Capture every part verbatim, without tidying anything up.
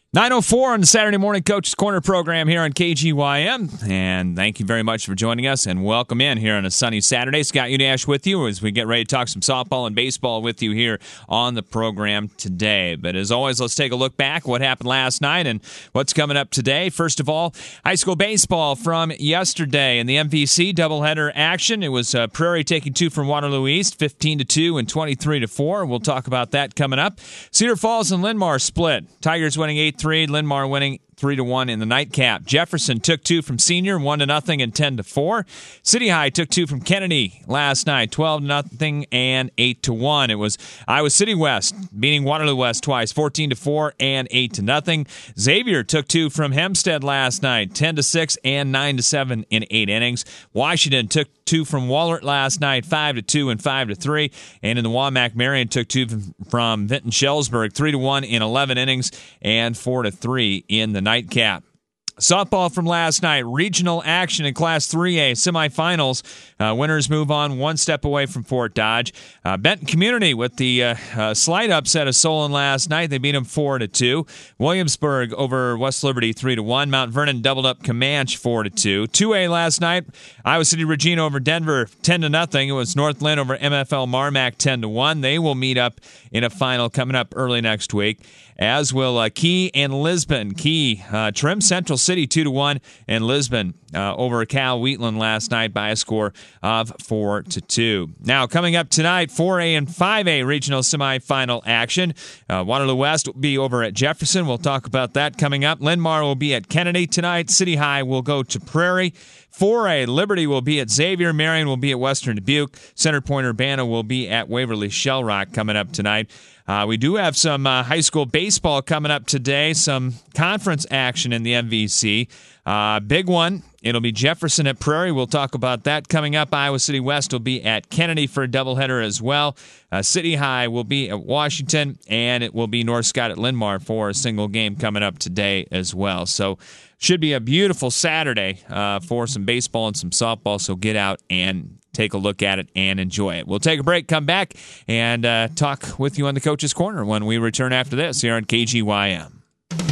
nine oh four on the Saturday Morning Coach's Corner program here on K G Y M. And thank you very much for joining us and welcome in here on a sunny Saturday. Scott Udash with you as we get ready to talk some softball and baseball with you here on the program today. But as always, let's take a look back what happened last night and what's coming up today. First of all, high school baseball from yesterday in the M V C doubleheader action. It was uh, Prairie taking two from Waterloo East, fifteen to two and twenty-three to four. We'll talk about that coming up. Cedar Falls and Linn-Mar split. Tigers winning eight three, Linn-Mar winning three to one in the nightcap. Jefferson took two from Senior, one to nothing and ten to four. City High took two from Kennedy last night, twelve to nothing and eight to one. It was Iowa City West beating Waterloo West twice, fourteen to four and eight to nothing. Xavier took two from Hempstead last night, ten to six and nine to seven in eight innings. Washington took two from Wahlert last night, five to two and five to three. And in the Wamak, Marion took two from Vinton Schellsburg, three to one in eleven innings and four to three in the nightcap. Softball from last night, regional action in Class three A semifinals. Uh, winners move on one step away from Fort Dodge. Uh, Benton Community with the uh, uh, slight upset of Solon last night. They beat them four to two. Williamsburg over West Liberty three to one. Mount Vernon doubled up Comanche four to two. two A last night, Iowa City Regina over Denver ten to nothing. It was North Lynn over M F L Marmac ten to one. They will meet up in a final coming up early next week. As will uh, Key and Lisbon. Key uh, trim Central City two to one, and Lisbon uh, over Cal Wheatland last night by a score of four to two. Now coming up tonight, four A and five A regional semifinal action. Uh, Waterloo West will be over at Jefferson. We'll talk about that coming up. Linn-Mar will be at Kennedy tonight. City High will go to Prairie. four A, Liberty will be at Xavier. Marion will be at Western Dubuque. Center Point Urbana will be at Waverly Shell Rock coming up tonight. Uh, we do have some uh, high school baseball coming up today, some conference action in the M V C. Uh, big one, it'll be Jefferson at Prairie. We'll talk about that coming up. Iowa City West will be at Kennedy for a doubleheader as well. Uh, City High will be at Washington, and it will be North Scott at Linn-Mar for a single game coming up today as well. So should be a beautiful Saturday uh, for some baseball and some softball, so get out and take a look at it and enjoy it. We'll take a break, come back, and uh, talk with you on the Coach's Corner when we return after this here on K G Y M.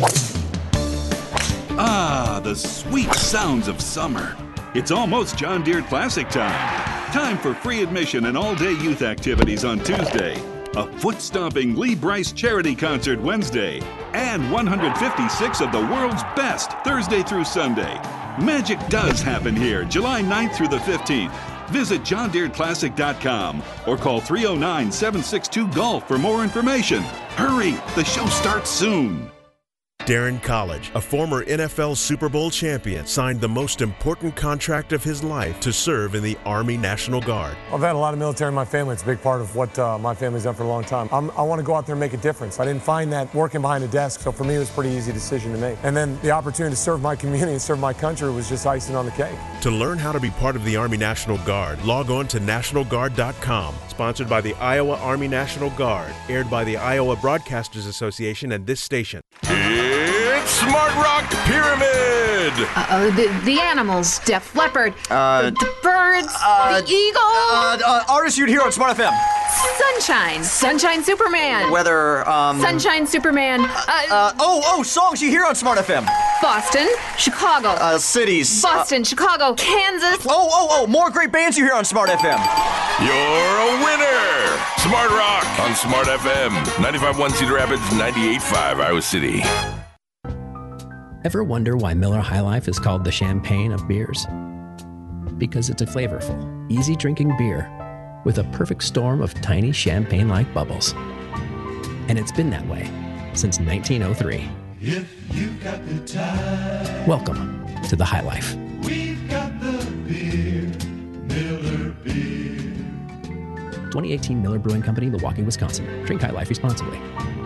Ah, the sweet sounds of summer. It's almost John Deere Classic time. Time for free admission and all-day youth activities on Tuesday. A foot-stomping Lee Brice charity concert Wednesday. And one hundred fifty-six of the world's best Thursday through Sunday. Magic does happen here, July ninth through the fifteenth. Visit john deere classic dot com or call three oh nine, seven six two, golf for more information. Hurry, the show starts soon. Darren College, a former N F L Super Bowl champion, signed the most important contract of his life to serve in the Army National Guard. I've had a lot of military in my family. It's a big part of what uh, my family's done for a long time. I'm, I want to go out there and make a difference. I didn't find that working behind a desk, so for me it was a pretty easy decision to make. And then the opportunity to serve my community and serve my country was just icing on the cake. To learn how to be part of the Army National Guard, log on to national guard dot com. Sponsored by the Iowa Army National Guard. Aired by the Iowa Broadcasters Association and this station. It's Smart Rock Pyramid! Uh-oh, the, the animals. Def Leppard. Uh, the birds. uh, the eagle. Uh, uh, artist you'd hear on Smart F M. Sunshine. Sunshine Superman. Weather, um... Sunshine Superman. Uh, uh, oh, oh, songs you hear on Smart F M. Boston. Chicago. Uh, cities. Boston, uh, Chicago, Kansas. Oh, oh, oh, more great bands you hear on Smart F M. You're a winner! Smart Rock on Smart F M. ninety-five point one Cedar Rapids, ninety-eight point five Iowa City. Ever wonder why Miller High Life is called the champagne of beers? Because it's a flavorful, easy-drinking beer with a perfect storm of tiny champagne-like bubbles. And it's been that way since nineteen oh three. If you've got the time, welcome to the High Life. We've got the beer, Miller Beer. twenty eighteen Miller Brewing Company, Milwaukee, Wisconsin. Drink High Life responsibly.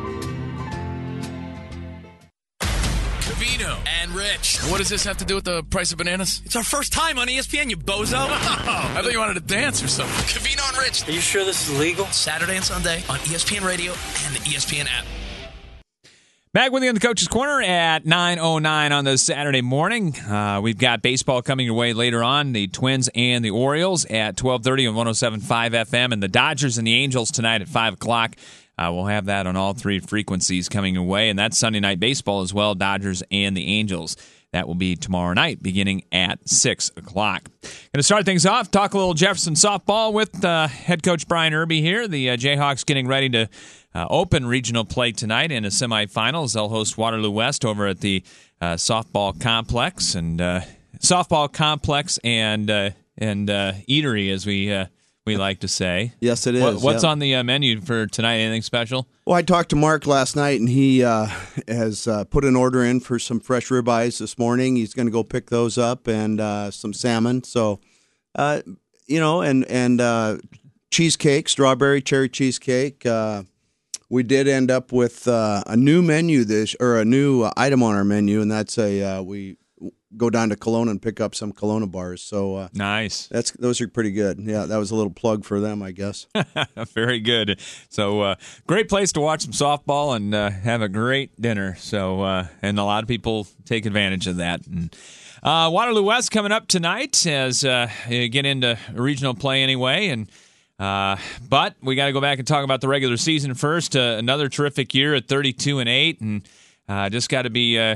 Covino and Rich. What does this have to do with the price of bananas? It's our first time on E S P N, you bozo. Oh, I thought you wanted to dance or something. Covino and Rich. Are you sure this is legal? Saturday and Sunday on E S P N Radio and the E S P N app. Back with you in the Coach's Corner at nine oh nine on this Saturday morning. Uh, we've got baseball coming your way later on. The Twins and the Orioles at twelve thirty on one oh seven point five F M, and the Dodgers and the Angels tonight at five o'clock. Uh, we'll have that on all three frequencies coming your way, and that's Sunday Night Baseball as well, Dodgers and the Angels. That will be tomorrow night beginning at six o'clock. Going to start things off, talk a little Jefferson softball with uh, head coach Brian Irby here. The uh, Jayhawks getting ready to uh, open regional play tonight in the semifinals. They'll host Waterloo West over at the uh, softball complex and uh, softball complex and uh, and uh, eatery, as we uh, we like to say. Yes, it is. What, what's yep. on the uh, menu for tonight? Anything special? Well, I talked to Mark last night, and he uh, has uh, put an order in for some fresh ribeyes this morning. He's going to go pick those up and uh, some salmon. So, uh, you know, and and uh, cheesecake, strawberry cherry cheesecake. Uh, we did end up with uh, a new menu this or a new uh, item on our menu, and that's a uh, we go down to Kelowna and pick up some Kelowna bars. So uh, nice. That's those are pretty good. Yeah, that was a little plug for them, I guess. Very good. So uh, great place to watch some softball and uh, have a great dinner. So uh, and a lot of people take advantage of that. And uh, Waterloo West coming up tonight as uh, you get into regional play anyway. And uh, but we got to go back and talk about the regular season first. Uh, another terrific year at thirty-two and eight, and Uh, just got to be, uh,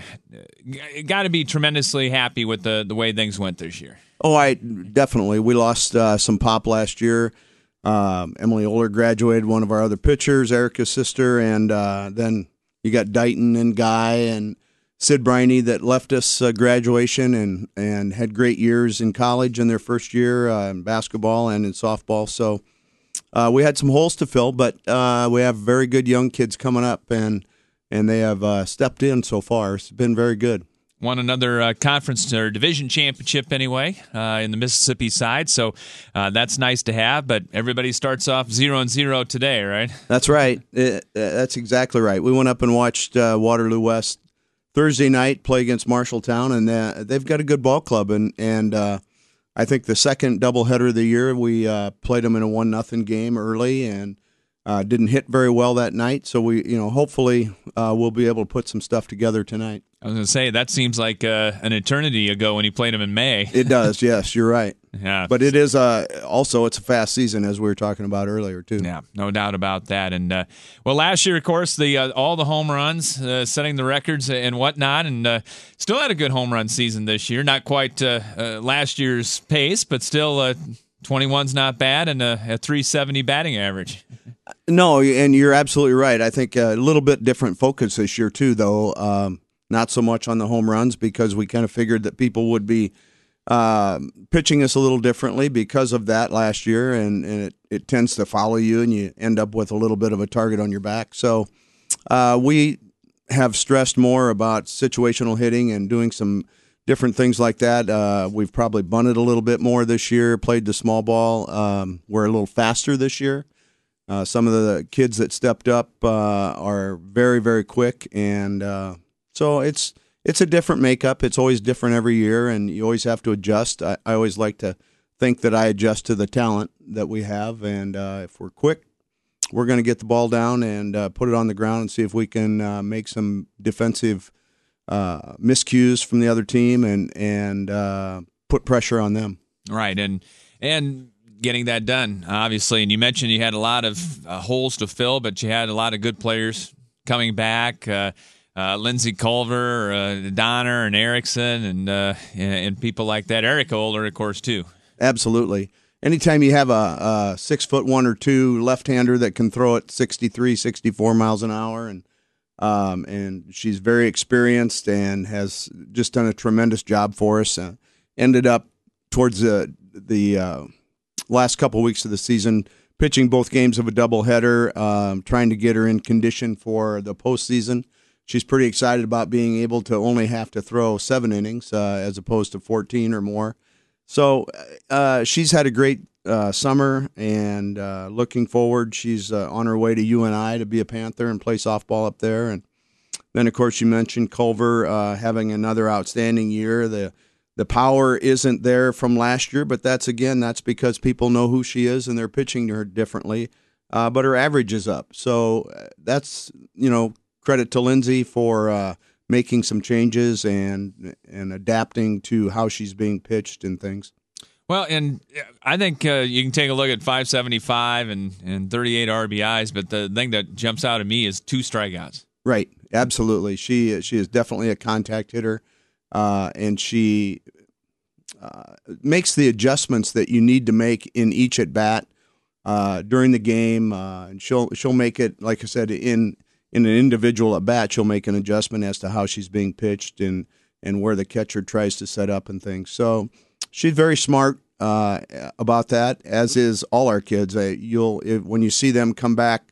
got to be tremendously happy with the, the way things went this year. Oh, I definitely. We lost uh, some pop last year. Um, Emily Oler graduated, one of our other pitchers, Erica's sister, and uh, then you got Dighton and Guy and Sid Briney that left us uh, graduation and and had great years in college in their first year uh, in basketball and in softball. So uh, we had some holes to fill, but uh, we have very good young kids coming up, and. And they have uh, stepped in so far. It's been very good. Won another uh, conference or division championship anyway uh, in the Mississippi side, so uh, that's nice to have. But everybody starts off zero and zero today, right? That's right. It, that's exactly right. We went up and watched uh, Waterloo West Thursday night play against Marshalltown, and uh, they've got a good ball club. And and uh, I think the second doubleheader of the year, we uh, played them in a one nothing game early, and. Uh, didn't hit very well that night, so we, you know, hopefully uh, we'll be able to put some stuff together tonight. I was going to say, that seems like uh, an eternity ago when you played them in May. It does, yes, you're right. Yeah, but it is uh, also it's a fast season, as we were talking about earlier too. Yeah, no doubt about that. And uh, well, last year, of course, the uh, all the home runs, uh, setting the records and whatnot, and uh, still had a good home run season this year. Not quite uh, uh, last year's pace, but still, uh, twenty-one's not bad, and a, a three seventy batting average. No, and you're absolutely right. I think a little bit different focus this year, too, though. Um, not so much on the home runs because we kind of figured that people would be uh, pitching us a little differently because of that last year, and, and it, it tends to follow you, and you end up with a little bit of a target on your back. So uh, we have stressed more about situational hitting and doing some different things like that. Uh, we've probably bunted a little bit more this year, played the small ball. Um, we're a little faster this year. Uh, some of the kids that stepped up uh, are very, very quick, and uh, so it's it's a different makeup. It's always different every year, and you always have to adjust. I, I always like to think that I adjust to the talent that we have, and uh, if we're quick, we're going to get the ball down and uh, put it on the ground and see if we can uh, make some defensive uh, miscues from the other team and and uh, put pressure on them. Right, and and. Getting that done, obviously. And you mentioned you had a lot of uh, holes to fill, but you had a lot of good players coming back. Uh, uh, Lindsey Culver, uh, Donner, and Erickson, and, uh, and and people like that. Eric Oler, of course, too. Absolutely. Anytime you have a, a six foot one or two left-hander that can throw it sixty-three, sixty-four miles an hour, and um, and she's very experienced and has just done a tremendous job for us. Uh, ended up towards the the uh, last couple of weeks of the season, pitching both games of a doubleheader, um, trying to get her in condition for the postseason. She's pretty excited about being able to only have to throw seven innings uh, as opposed to fourteen or more. So uh, she's had a great uh, summer, and uh, looking forward, she's uh, on her way to U N I to be a Panther and play softball up there. And then, of course, you mentioned Culver uh, having another outstanding year. The The power isn't there from last year, but that's, again, that's because people know who she is and they're pitching to her differently. Uh, but her average is up. So that's, you know, credit to Lindsay for uh, making some changes and and adapting to how she's being pitched and things. Well, and I think uh, you can take a look at five seventy-five and, and thirty-eight R B Is, but the thing that jumps out at me is two strikeouts. Right, absolutely. She she is definitely a contact hitter, uh, and she uh, makes the adjustments that you need to make in each at bat uh, during the game. Uh, and she'll she'll make it, like I said, in in an individual at bat. She'll make an adjustment as to how she's being pitched and and where the catcher tries to set up and things. So. She's very smart uh, about that, as is all our kids. Uh, you'll if, when you see them come back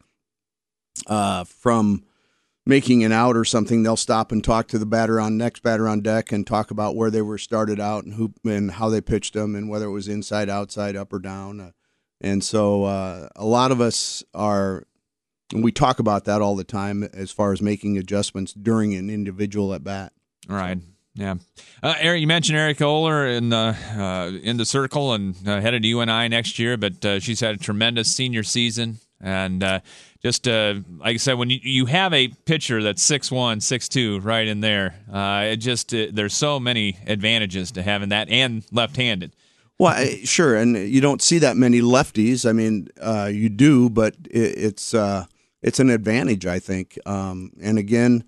uh, from making an out or something, they'll stop and talk to the batter on next batter on deck and talk about where they were started out and who and how they pitched them and whether it was inside, outside, up or down. Uh, and so uh, a lot of us are. We talk about that all the time as far as making adjustments during an individual at bat. All right. Yeah, uh, Eric, you mentioned Erica Oler in the uh, in the circle and uh, headed to U N I next year, but uh, she's had a tremendous senior season. And uh, just uh, like I said, when you, you have a pitcher that's six one, six two right in there, uh, it just uh, there's so many advantages to having that and left-handed. Well, sure, and you don't see that many lefties. I mean, uh, you do, but it, it's uh, it's an advantage, I think. Um, and again.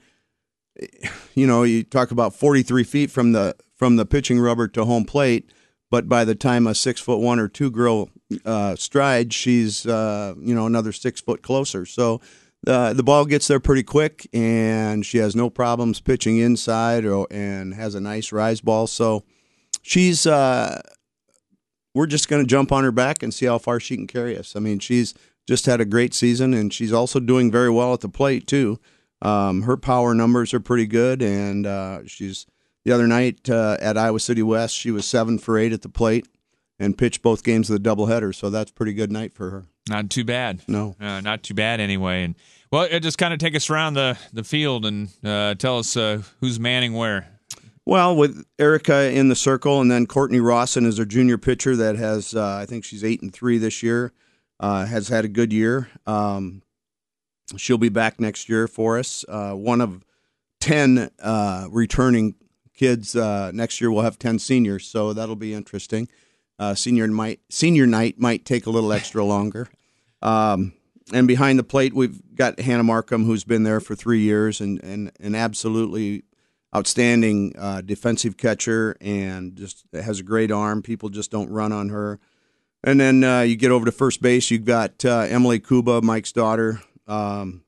You know, you talk about forty-three feet from the from the pitching rubber to home plate, but by the time a six foot one or two girl uh, strides, she's uh, you know another six foot closer. So uh, the ball gets there pretty quick, and she has no problems pitching inside or and has a nice rise ball. So she's uh, we're just going to jump on her back and see how far she can carry us. I mean, she's just had a great season, and she's also doing very well at the plate too. Um, her power numbers are pretty good, and uh, she's the other night uh, at Iowa City West, she was seven for eight at the plate and pitched both games of the doubleheader, so that's a pretty good night for her. Not too bad. No. Uh, not too bad anyway. And well, it just kind of take us around the, the field and uh, tell us uh, who's manning where. Well, with Erica in the circle, and then Courtney Rawson is our junior pitcher that has, uh, I think she's eight and three this year, uh, has had a good year. Um, She'll be back next year for us. Uh, one of ten uh, returning kids. Uh, next year we'll have ten seniors, so that'll be interesting. Uh, senior might senior night might take a little extra longer. Um, and behind the plate, we've got Hannah Markham, who's been there for three years and and an absolutely outstanding uh, defensive catcher, and just has a great arm. People just don't run on her. And then uh, you get over to first base. You've got uh, Emily Kuba, Mike's daughter. Um,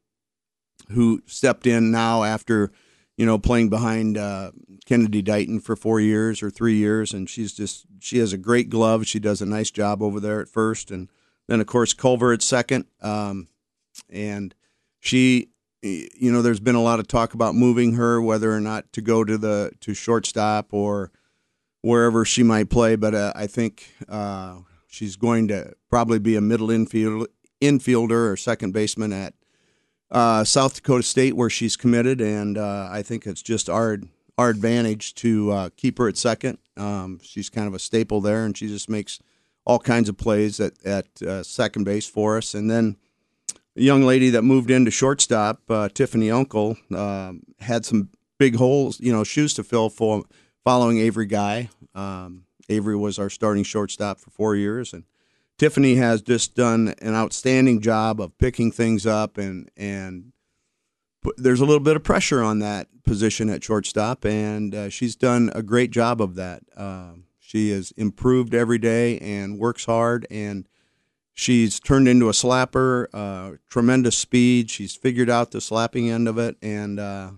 who stepped in now after, you know, playing behind uh, Kennedy Dighton for four years or three years, and she's just she has a great glove. She does a nice job over there at first, and then of course Culver at second. Um, and she, you know, there's been a lot of talk about moving her, whether or not to go to the to shortstop or wherever she might play. But uh, I think uh, she's going to probably be a middle infield. infielder or second baseman at uh, South Dakota State, where she's committed, and uh, I think it's just our our advantage to uh, keep her at second. Um, she's kind of a staple there, and she just makes all kinds of plays at at uh, second base for us. And then a young lady that moved into shortstop, uh, Tiffany Uncle, uh, had some big holes, you know, shoes to fill for following Avery Guy. Um, Avery was our starting shortstop for four years, and Tiffany has just done an outstanding job of picking things up, and and there's a little bit of pressure on that position at shortstop, and uh, she's done a great job of that. Uh, she has improved every day and works hard, and she's turned into a slapper, uh, tremendous speed. She's figured out the slapping end of it, and uh,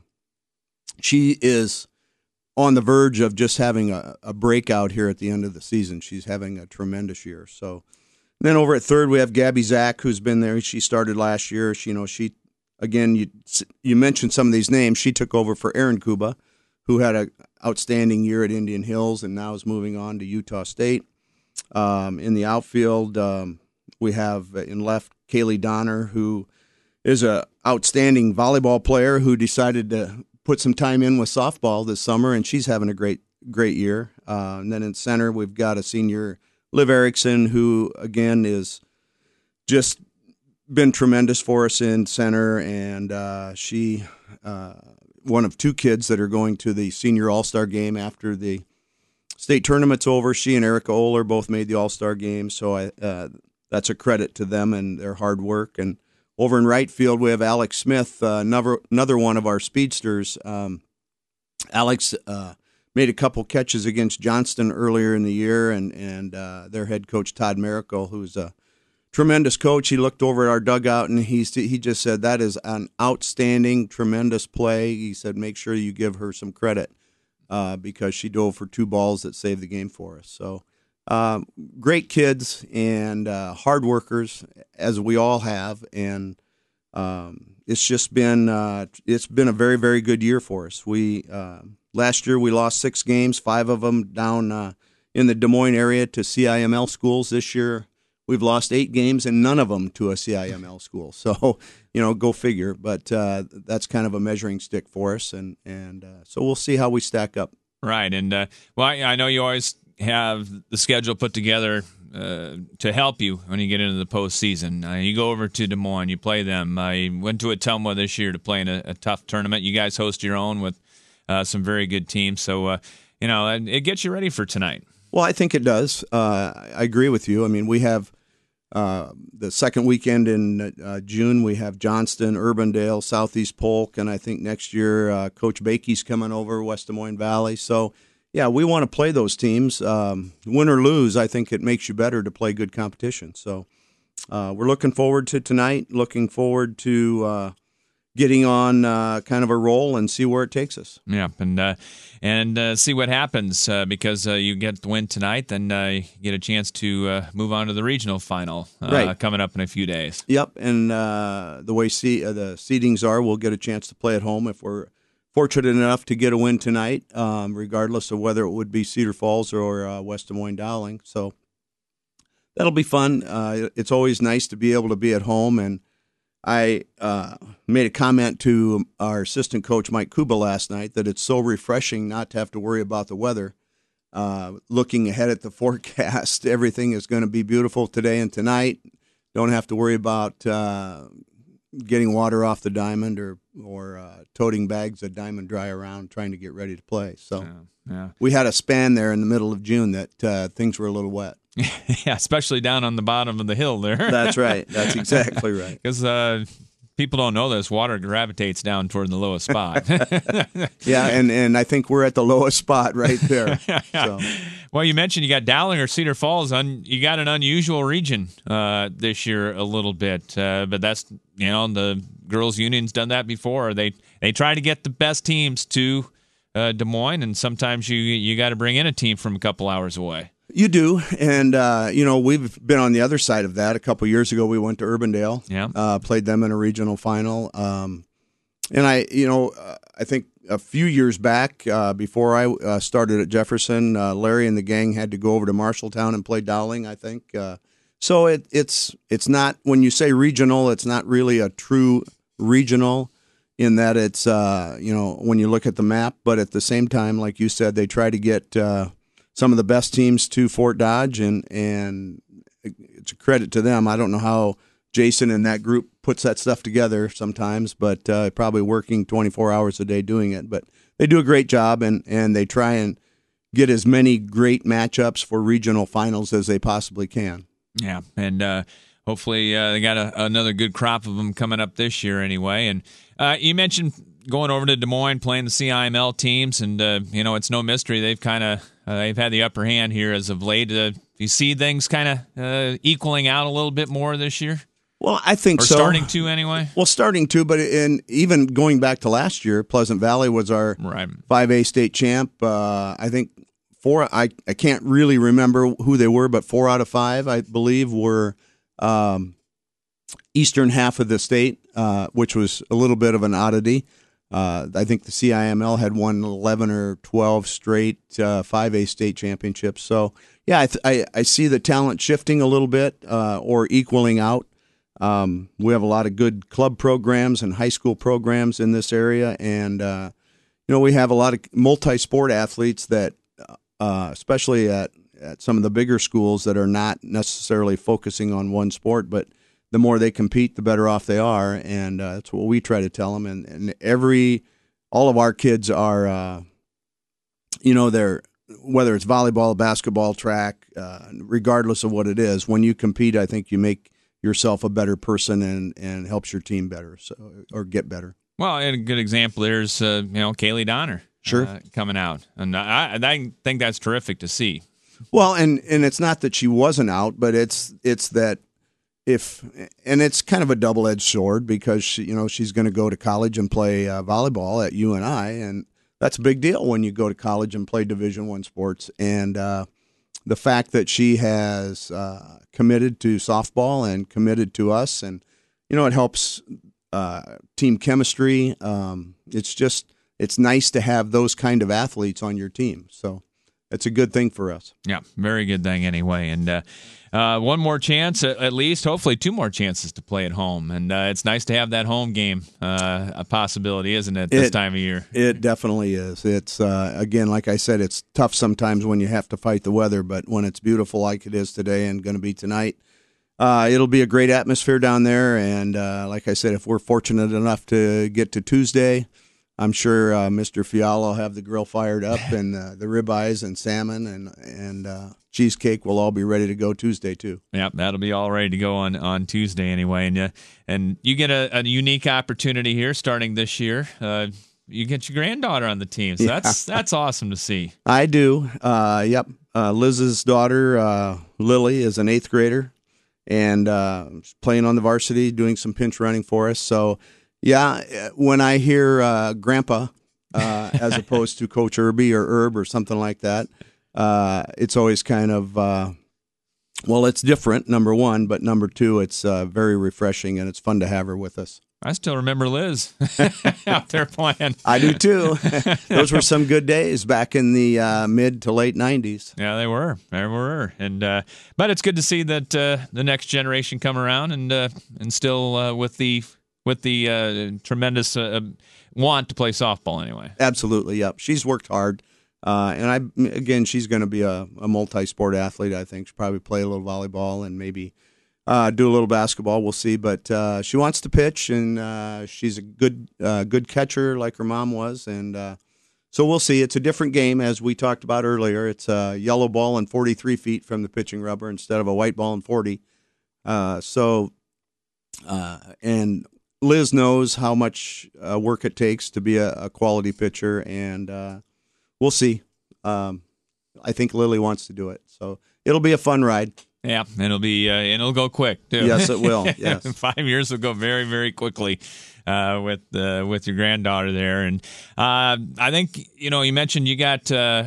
she is on the verge of just having a, a breakout here at the end of the season. She's having a tremendous year. So. Then over at third, we have Gabby Zach, who's been there. She started last year. She, you know, she again, you you mentioned some of these names. She took over for Erin Kuba, who had an outstanding year at Indian Hills and now is moving on to Utah State. Um, in the outfield, um, we have in left Kaylee Donner, who is a outstanding volleyball player who decided to put some time in with softball this summer, and she's having a great great year. Uh, and then in center, we've got a senior. Liv Erickson, who, again, is just been tremendous for us in center, and uh, she uh, one of two kids that are going to the senior all-star game after the state tournament's over. She and Erica Oler both made the all-star game, so I, uh, that's a credit to them and their hard work. And over in right field, we have Alex Smith, uh, another, another one of our speedsters. Um, Alex uh, made a couple catches against Johnston earlier in the year, and, and uh, their head coach, Todd Miracle, who's a tremendous coach. He looked over at our dugout, and he, he just said, that is an outstanding, tremendous play. He said, make sure you give her some credit uh, because she dove for two balls that saved the game for us. So um, great kids and uh, hard workers, as we all have, and um, it's just been uh, it's been a very, very good year for us. We uh, last year we lost six games, five of them down uh, in the Des Moines area to C I M L schools. This year we've lost eight games and none of them to a C I M L school. So, you know, go figure. But uh, that's kind of a measuring stick for us, and and uh, so we'll see how we stack up. Right, and uh, well, I know you always have the schedule put together uh, to help you when you get into the postseason. Uh, you go over to Des Moines, you play them. I went to Ottumwa this year to play in a, a tough tournament. You guys host your own with uh, some very good teams, so uh, you know it gets you ready for tonight. Well, I think it does. Uh, I agree with you. I mean, we have uh, the second weekend in uh, June. We have Johnston, Urbandale, Southeast Polk, and I think next year uh, Coach Bakey's coming over West Des Moines Valley. So. Yeah, we want to play those teams. Um, win or lose, I think it makes you better to play good competition. So uh, we're looking forward to tonight, looking forward to uh, getting on uh, kind of a roll and see where it takes us. Yeah, and uh, and uh, see what happens uh, because uh, you get the win tonight, then uh, you get a chance to uh, move on to the regional final uh, right. coming up in a few days. Yep, and uh, the way see, uh, the seedings are, we'll get a chance to play at home if we're fortunate enough to get a win tonight, um, regardless of whether it would be Cedar Falls or uh, West Des Moines Dowling. So that'll be fun. Uh, it's always nice to be able to be at home. And I uh, made a comment to our assistant coach, Mike Kuba, last night that it's so refreshing not to have to worry about the weather. Uh, looking ahead at the forecast, everything is going to be beautiful today and tonight. Don't have to worry about uh, getting water off the diamond or or uh, toting bags of Diamond Dry around trying to get ready to play. So yeah, yeah. we had a span there in the middle of June that uh, things were a little wet. Yeah, especially down on the bottom of the hill there. That's right. That's exactly right. Because uh, people don't know this. Water gravitates down toward the lowest spot. Yeah, and, and I think we're at the lowest spot right there. So. Well, you mentioned you got Dowling or Cedar Falls. Un, you got an unusual region uh, this year a little bit, uh, but that's, you know, the girls' union's done that before. They they try to get the best teams to uh, Des Moines, and sometimes you you got to bring in a team from a couple hours away. You do, and uh, you know we've been on the other side of that. A couple years ago, we went to Urbandale, yeah, uh, played them in a regional final, um, and I, you know, uh, I think a few years back, uh, before I uh, started at Jefferson, uh, Larry and the gang had to go over to Marshalltown and play Dowling, I think. Uh, so it, it's it's not, when you say regional, it's not really a true regional in that it's, uh, you know, when you look at the map, but at the same time, like you said, they try to get uh, some of the best teams to Fort Dodge, and, and it's a credit to them. I don't know how Jason and that group puts that stuff together sometimes, but uh, probably working twenty-four hours a day doing it. But they do a great job, and, and they try and get as many great matchups for regional finals as they possibly can. Yeah, and uh, hopefully uh, they got a, another good crop of them coming up this year anyway. And uh, you mentioned going over to Des Moines, playing the C I M L teams, and uh, you know it's no mystery they've kind of uh, they've had the upper hand here as of late. Uh, you see things kind of uh, equaling out a little bit more this year? Well, I think or so. Starting to anyway. Well, starting to, but in even going back to last year, Pleasant Valley was our right. five A state champ. Uh, I think four. I I can't really remember who they were, but four out of five, I believe, were um, eastern half of the state, uh, which was a little bit of an oddity. Uh, I think the C I M L had won eleven or twelve straight uh, five A state championships. So yeah, I, th- I I see the talent shifting a little bit uh, or equaling out. Um, we have a lot of good club programs and high school programs in this area, and uh, you know we have a lot of multi-sport athletes that, uh, especially at, at some of the bigger schools that are not necessarily focusing on one sport, but the more they compete, the better off they are, and uh, that's what we try to tell them. And, and every, all of our kids are, uh, you know, they're whether it's volleyball, basketball, track, uh, regardless of what it is. When you compete, I think you make yourself a better person and, and helps your team better, so or get better. Well, and a good example there's uh, you know Kaylee Donner, sure, uh, coming out, and I, I think that's terrific to see. Well, and, and it's not that she wasn't out, but it's it's that if and it's kind of a double edged sword because she, you know she's going to go to college and play uh, volleyball at U N I, and that's a big deal when you go to college and play Division One sports. And uh, the fact that she has uh, committed to softball and committed to us, and you know it helps uh, team chemistry. Um, it's just it's nice to have those kind of athletes on your team. So. It's a good thing for us. Yeah, very good thing anyway. And uh, uh, one more chance, at least, hopefully two more chances to play at home. And uh, it's nice to have that home game uh, a possibility, isn't it, this it, time of year? It definitely is. It's, uh, again, like I said, it's tough sometimes when you have to fight the weather, but when it's beautiful like it is today and going to be tonight, uh, it'll be a great atmosphere down there. And uh, like I said, if we're fortunate enough to get to Tuesday, I'm sure uh, Mister Fiala will have the grill fired up, and uh, the ribeyes and salmon and and uh, cheesecake will all be ready to go Tuesday too. Yeah, that'll be all ready to go on, on Tuesday anyway. And uh, and you get a, a unique opportunity here starting this year. Uh, you get your granddaughter on the team, so Yeah. that's that's awesome to see. I do. Uh, yep. Uh, Liz's daughter uh, Lily is an eighth grader, and uh, she's playing on the varsity, doing some pinch running for us. So. Yeah, when I hear uh, Grandpa uh, as opposed to Coach Irby or Herb or something like that, uh, it's always kind of, uh, well, it's different, number one, but number two, it's uh, very refreshing and it's fun to have her with us. I still remember Liz out there playing. I do too. Those were some good days back in the uh, mid to late nineties. Yeah, they were. They were. And uh, but it's good to see that uh, the next generation come around and uh, and still uh, with the with the uh, tremendous uh, want to play softball anyway. Absolutely, yep. She's worked hard. Uh, and I again, she's going to be a, a multi-sport athlete. I think she'll probably play a little volleyball and maybe uh, do a little basketball. We'll see. But uh, she wants to pitch, and uh, she's a good uh, good catcher like her mom was. And uh, so we'll see. It's a different game, as we talked about earlier. It's a yellow ball and forty-three feet from the pitching rubber instead of a white ball and forty. Uh, so, uh, and Liz knows how much uh, work it takes to be a, a quality pitcher, and uh, we'll see. Um, I think Lily wants to do it, so it'll be a fun ride. Yeah, and it'll be uh, and it'll go quick too. Yes, it will. Yes, five years will go very, very quickly uh, with uh, with your granddaughter there, and uh, I think you know you mentioned you got. Uh,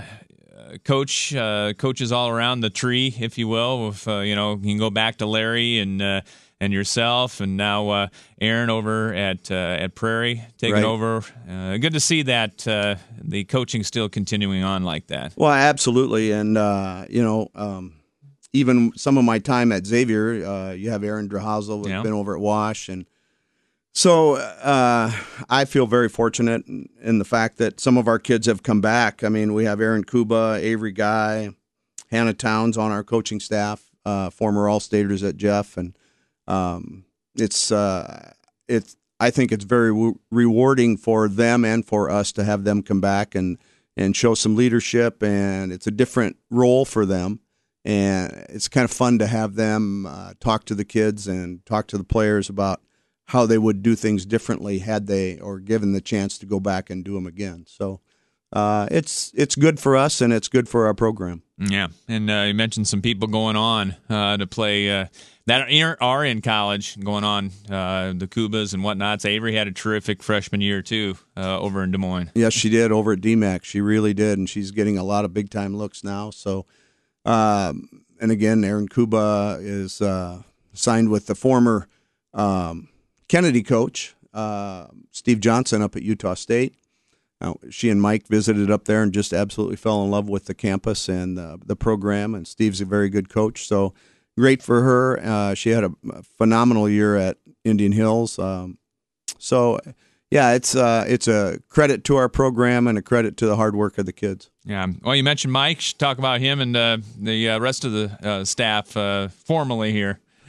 Coach, uh, coaches all around the tree, if you will. With uh, you know, you can go back to Larry and uh, and yourself, and now uh, Aaron over at uh, at Prairie taking Right. over. Uh, good to see that uh, the coaching still continuing on like that. Well, absolutely, and uh, you know, um, even some of my time at Xavier, uh, you have Aaron Drahazel, who's Yeah. been over at Wash, and so uh, I feel very fortunate in, in the fact that some of our kids have come back. I mean, we have Aaron Kuba, Avery Guy, Hannah Towns on our coaching staff, uh, former All-Staters at Jeff, and um, it's uh, it's. I think it's very w- rewarding for them and for us to have them come back and and show some leadership, and it's a different role for them, and it's kind of fun to have them uh, talk to the kids and talk to the players about how they would do things differently had they or given the chance to go back and do them again. So uh, it's it's good for us, and it's good for our program. Yeah, and uh, you mentioned some people going on uh, to play uh, that are- are in college, going on uh, the Kubas and whatnots. Avery had a terrific freshman year too uh, over in Des Moines. Yes, she did over at D MAC. She really did, and she's getting a lot of big time looks now. So, um, and again, Aaron Kuba is uh, signed with the former um, Kennedy coach, uh, Steve Johnson, up at Utah State. Now, she and Mike visited up there and just absolutely fell in love with the campus and uh, the program. And Steve's a very good coach, so great for her. Uh, she had a phenomenal year at Indian Hills. Um, so, yeah, it's uh, it's a credit to our program and a credit to the hard work of the kids. Yeah. Well, you mentioned Mike. Should talk about him and uh, the uh, rest of the uh, staff uh, formally here.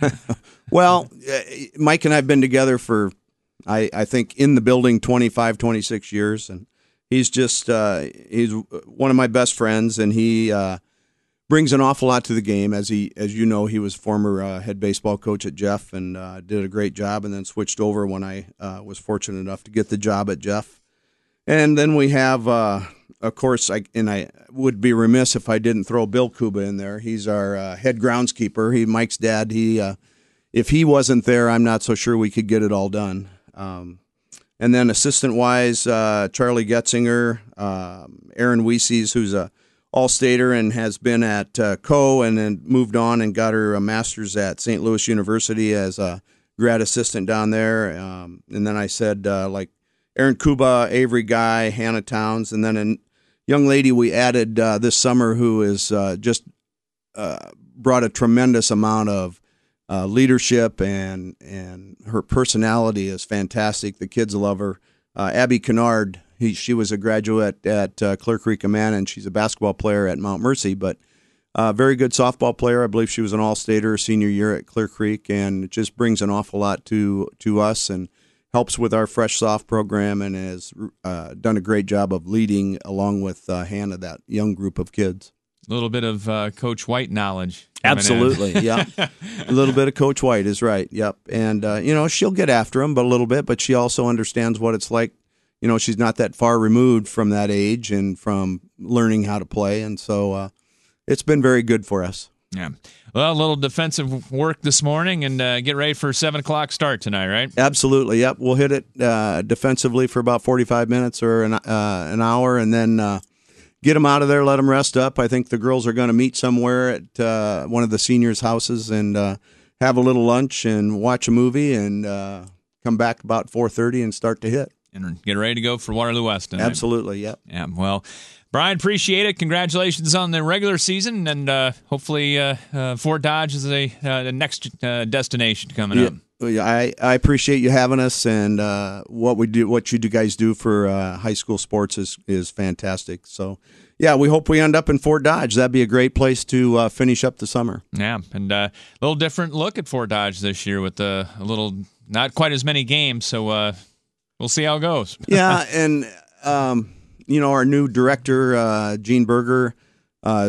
Well, uh, Mike and I have been together for, I, I think, in the building twenty-five, twenty-six years, and he's just uh, he's one of my best friends, and he uh, brings an awful lot to the game. As he, as you know, he was former uh, head baseball coach at Jeff and uh, did a great job, and then switched over when I uh, was fortunate enough to get the job at Jeff. And then we have, uh, of course, I, and I would be remiss if I didn't throw Bill Kuba in there. He's our uh, head groundskeeper. He, Mike's dad. He, uh, if he wasn't there, I'm not so sure we could get it all done. Um, and then assistant-wise, uh, Charlie Getzinger, uh, Aaron Weeses, who's a All-Stater and has been at uh, Co. and then moved on and got her a master's at Saint Louis University as a grad assistant down there. Um, and then I said, uh, like, Aaron Kuba, Avery Guy, Hannah Towns, and then a young lady we added uh, this summer who is uh, just uh, brought a tremendous amount of uh, leadership, and and her personality is fantastic. The kids love her. Uh, Abby Kennard, he, she was a graduate at uh, Clear Creek Amana, and she's a basketball player at Mount Mercy, but a uh, very good softball player. I believe she was an All-Stater senior year at Clear Creek, and it just brings an awful lot to to us and helps with our Fresh Soft program, and has uh, done a great job of leading along with uh, Hannah, that young group of kids. A little bit of uh, Coach White knowledge. Absolutely, yeah. A little bit of Coach White is right, yep. And, uh, you know, she'll get after him but a little bit, but she also understands what it's like. You know, she's not that far removed from that age and from learning how to play, and so uh, it's been very good for us. Yeah. Well, a little defensive work this morning, and uh, get ready for a seven o'clock start tonight, right? Absolutely, yep. We'll hit it uh, defensively for about forty-five minutes or an, uh, an hour, and then uh, get them out of there, let them rest up. I think the girls are going to meet somewhere at uh, one of the seniors' houses and uh, have a little lunch and watch a movie, and uh, come back about four thirty and start to hit. And get ready to go for Waterloo West tonight. Absolutely, yep. Yeah, well, Brian, appreciate it. Congratulations on the regular season, and uh, hopefully uh, uh, Fort Dodge is a uh, the next uh, destination coming yeah. up. I, I appreciate you having us, and uh, what we do, what you do guys do for uh, high school sports is is fantastic. So, yeah, we hope we end up in Fort Dodge. That'd be a great place to uh, finish up the summer. Yeah, and a uh, little different look at Fort Dodge this year with uh, a little, not quite as many games. So uh, we'll see how it goes. Yeah, and um, you know, our new director, uh, Jean Berger, uh,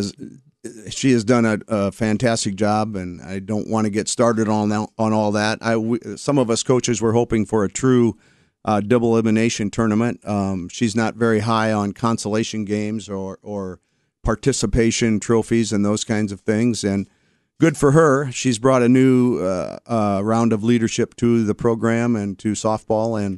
she has done a, a fantastic job, and I don't want to get started on that, on all that. I, we, some of us coaches were hoping for a true uh, double elimination tournament. Um, she's not very high on consolation games or, or participation trophies and those kinds of things, and good for her. She's brought a new uh, uh, round of leadership to the program and to softball, and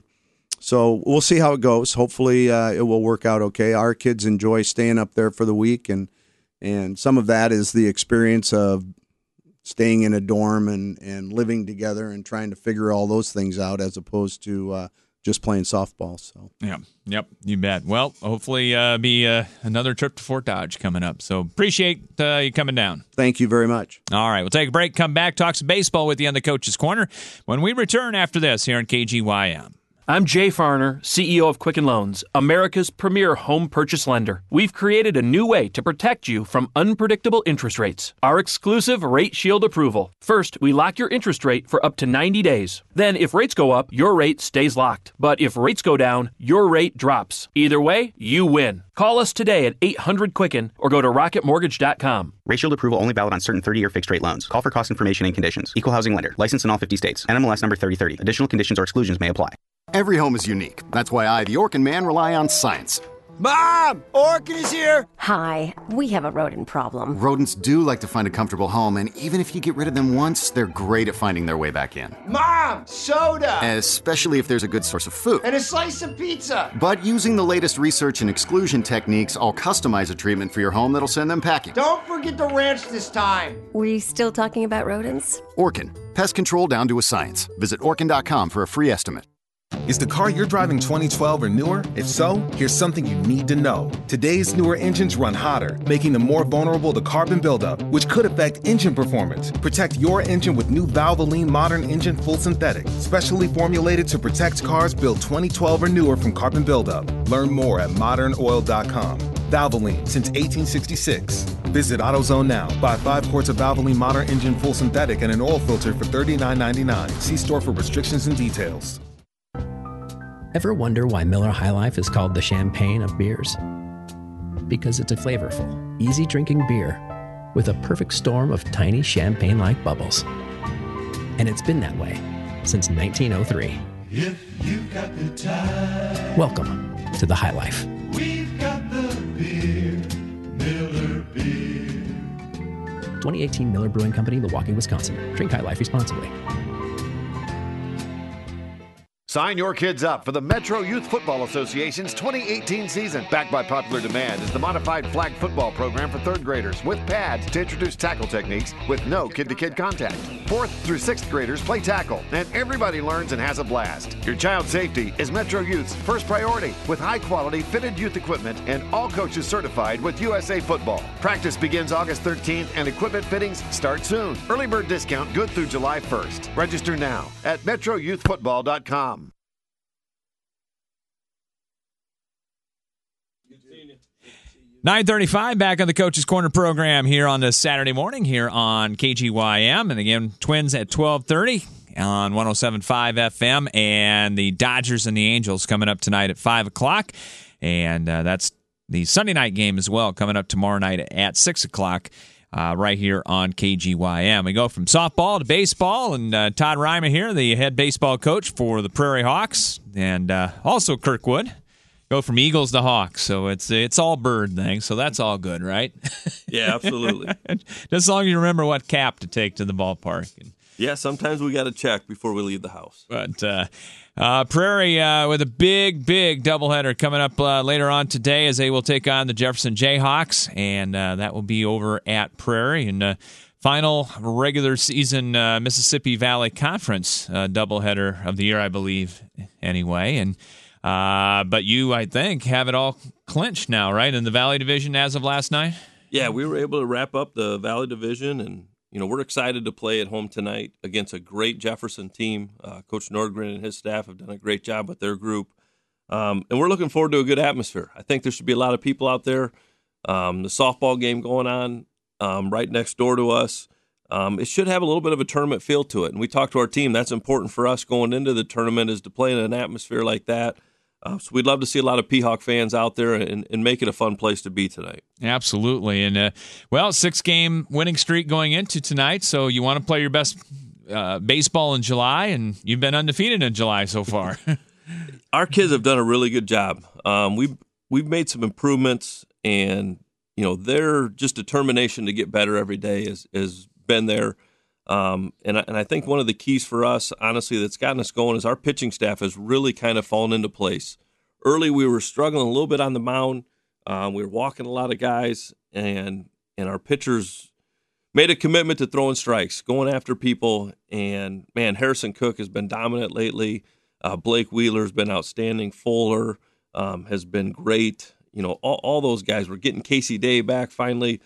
so we'll see how it goes. Hopefully uh, it will work out okay. Our kids enjoy staying up there for the week, and And some of that is the experience of staying in a dorm and, and living together and trying to figure all those things out as opposed to uh, just playing softball. So yeah, yep, you bet. Well, hopefully uh, be uh, another trip to Fort Dodge coming up. So appreciate uh, you coming down. Thank you very much. All right, we'll take a break, come back, talk some baseball with you on the Coach's Corner when we return after this here on K G Y M. I'm Jay Farner, C E O of Quicken Loans, America's premier home purchase lender. We've created a new way to protect you from unpredictable interest rates. Our exclusive Rate Shield approval. First, we lock your interest rate for up to ninety days. Then, if rates go up, your rate stays locked. But if rates go down, your rate drops. Either way, you win. Call us today at eight hundred Quicken or go to rocket mortgage dot com. Rate Shield approval only valid on certain thirty-year fixed-rate loans. Call for cost information and conditions. Equal housing lender. Licensed in all fifty states. N M L S number thirty thirty. Additional conditions or exclusions may apply. Every home is unique. That's why I, the Orkin man, rely on science. Mom! Orkin is here! Hi, we have a rodent problem. Rodents do like to find a comfortable home, and even if you get rid of them once, they're great at finding their way back in. Mom! Soda! Especially if there's a good source of food. And a slice of pizza! But using the latest research and exclusion techniques, I'll customize a treatment for your home that'll send them packing. Don't forget the ranch this time! Were you still talking about rodents? Orkin. Pest control down to a science. Visit orkin dot com for a free estimate. Is the car you're driving twenty twelve or newer? If so, here's something you need to know. Today's newer engines run hotter, making them more vulnerable to carbon buildup, which could affect engine performance. Protect your engine with new Valvoline Modern Engine Full Synthetic, specially formulated to protect cars built twenty twelve or newer from carbon buildup. Learn more at modern oil dot com. Valvoline since eighteen sixty-six. Visit AutoZone now. Buy five quarts of Valvoline Modern Engine Full Synthetic and an oil filter for thirty-nine ninety-nine. See store for restrictions and details. Ever wonder why Miller High Life is called the champagne of beers? Because it's a flavorful, easy drinking beer with a perfect storm of tiny champagne-like bubbles. And it's been that way since nineteen oh three. If you've got the time, Welcome to the High Life. we've got the beer, Miller Beer. twenty eighteen Miller Brewing Company, Milwaukee, Wisconsin. Drink High Life responsibly. Sign your kids up for the Metro Youth Football Association's twenty eighteen season. Backed by popular demand is the modified flag football program for third graders with pads to introduce tackle techniques with no kid-to-kid contact. Fourth through sixth graders play tackle, and everybody learns and has a blast. Your child's safety is Metro Youth's first priority with high-quality fitted youth equipment and all coaches certified with U S A Football. Practice begins August thirteenth and equipment fittings start soon. Early bird discount good through July first. Register now at metro youth football dot com. nine thirty-five, back on the Coach's Corner program here on this Saturday morning here on K G Y M. And again, Twins at twelve thirty on one oh seven point five F M. And the Dodgers and the Angels coming up tonight at five o'clock. And uh, that's the Sunday night game as well, coming up tomorrow night at six o'clock uh, right here on K G Y M. We go from softball to baseball. And uh, Todd Ryman here, the head baseball coach for the Prairie Hawks. And uh, also Kirkwood. Go from Eagles to Hawks, so it's it's all bird thing, so that's all good, right? Yeah, absolutely. Just as long as you remember what cap to take to the ballpark. Yeah, sometimes we got to check before we leave the house. But uh, uh, Prairie uh, with a big, big doubleheader coming up uh, later on today as they will take on the Jefferson Jayhawks, and uh, that will be over at Prairie. And uh, final regular season uh, Mississippi Valley Conference uh, doubleheader of the year, I believe, anyway. And Uh, but you, I think, have it all clinched now, right, in the Valley Division as of last night? Yeah, we were able to wrap up the Valley Division, and you know we're excited to play at home tonight against a great Jefferson team. Uh, Coach Nordgren and his staff have done a great job with their group, um, and we're looking forward to a good atmosphere. I think there should be a lot of people out there. Um, the softball game going on um, right next door to us. Um, it should have a little bit of a tournament feel to it, and we talked to our team. That's important for us going into the tournament is to play in an atmosphere like that. Uh, so we'd love to see a lot of P-Hawk fans out there and, and make it a fun place to be tonight. Absolutely. And, uh, well, six-game winning streak going into tonight, so you want to play your best uh, baseball in July, and you've been undefeated in July so far. Our kids have done a really good job. Um, we've, we've made some improvements, and, you know, their just determination to get better every day has, has been there. Um, and, I, and I think one of the keys for us, honestly, that's gotten us going is our pitching staff has really kind of fallen into place. Early, we were struggling a little bit on the mound. Um, we were walking a lot of guys, and and our pitchers made a commitment to throwing strikes, going after people. And, man, Harrison Cook has been dominant lately. Uh, Blake Wheeler's been outstanding. Fuller um, has been great. You know, all, all those guys. We're getting Casey Day back finally.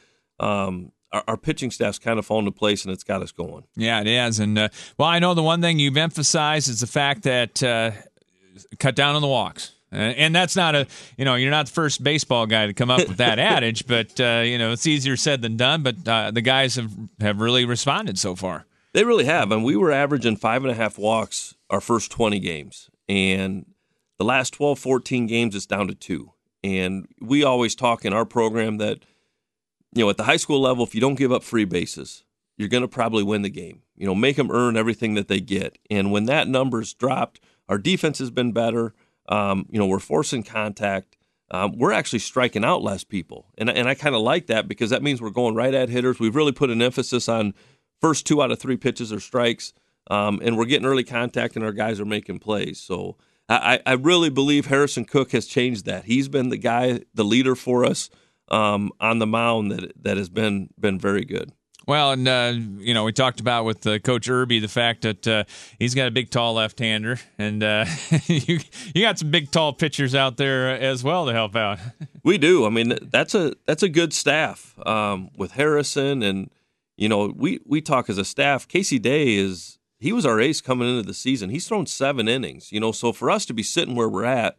Um Our, our pitching staff's kind of fallen into place, and it's got us going. Yeah, it is. And, uh, well, I know the one thing you've emphasized is the fact that uh, cut down on the walks. Uh, and that's not a, you know, you're not the first baseball guy to come up with that adage, but, uh, you know, it's easier said than done. But uh, the guys have, have really responded so far. They really have. I mean, we were averaging five and a half walks our first twenty games. And the last twelve, fourteen games, it's down to two. And we always talk in our program that, you know, at the high school level, if you don't give up free bases, you're going to probably win the game. You know, make them earn everything that they get. And when that number's dropped, our defense has been better. Um, you know, we're forcing contact. Um, we're actually striking out less people. And, and I kind of like that because that means we're going right at hitters. We've really put an emphasis on first two out of three pitches are strikes. Um, and we're getting early contact, and our guys are making plays. So I, I really believe Harrison Cook has changed that. He's been the guy, the leader for us. Um, on the mound that that has been been very good. Well, and uh, you know, we talked about with uh, Coach Irby the fact that uh, he's got a big, tall left-hander, and uh, you you got some big, tall pitchers out there as well to help out. We do. I mean, that's a that's a good staff um, with Harrison, and you know, we we talk as a staff. Casey Day is he was our ace coming into the season. He's thrown seven innings. You know, so for us to be sitting where we're at,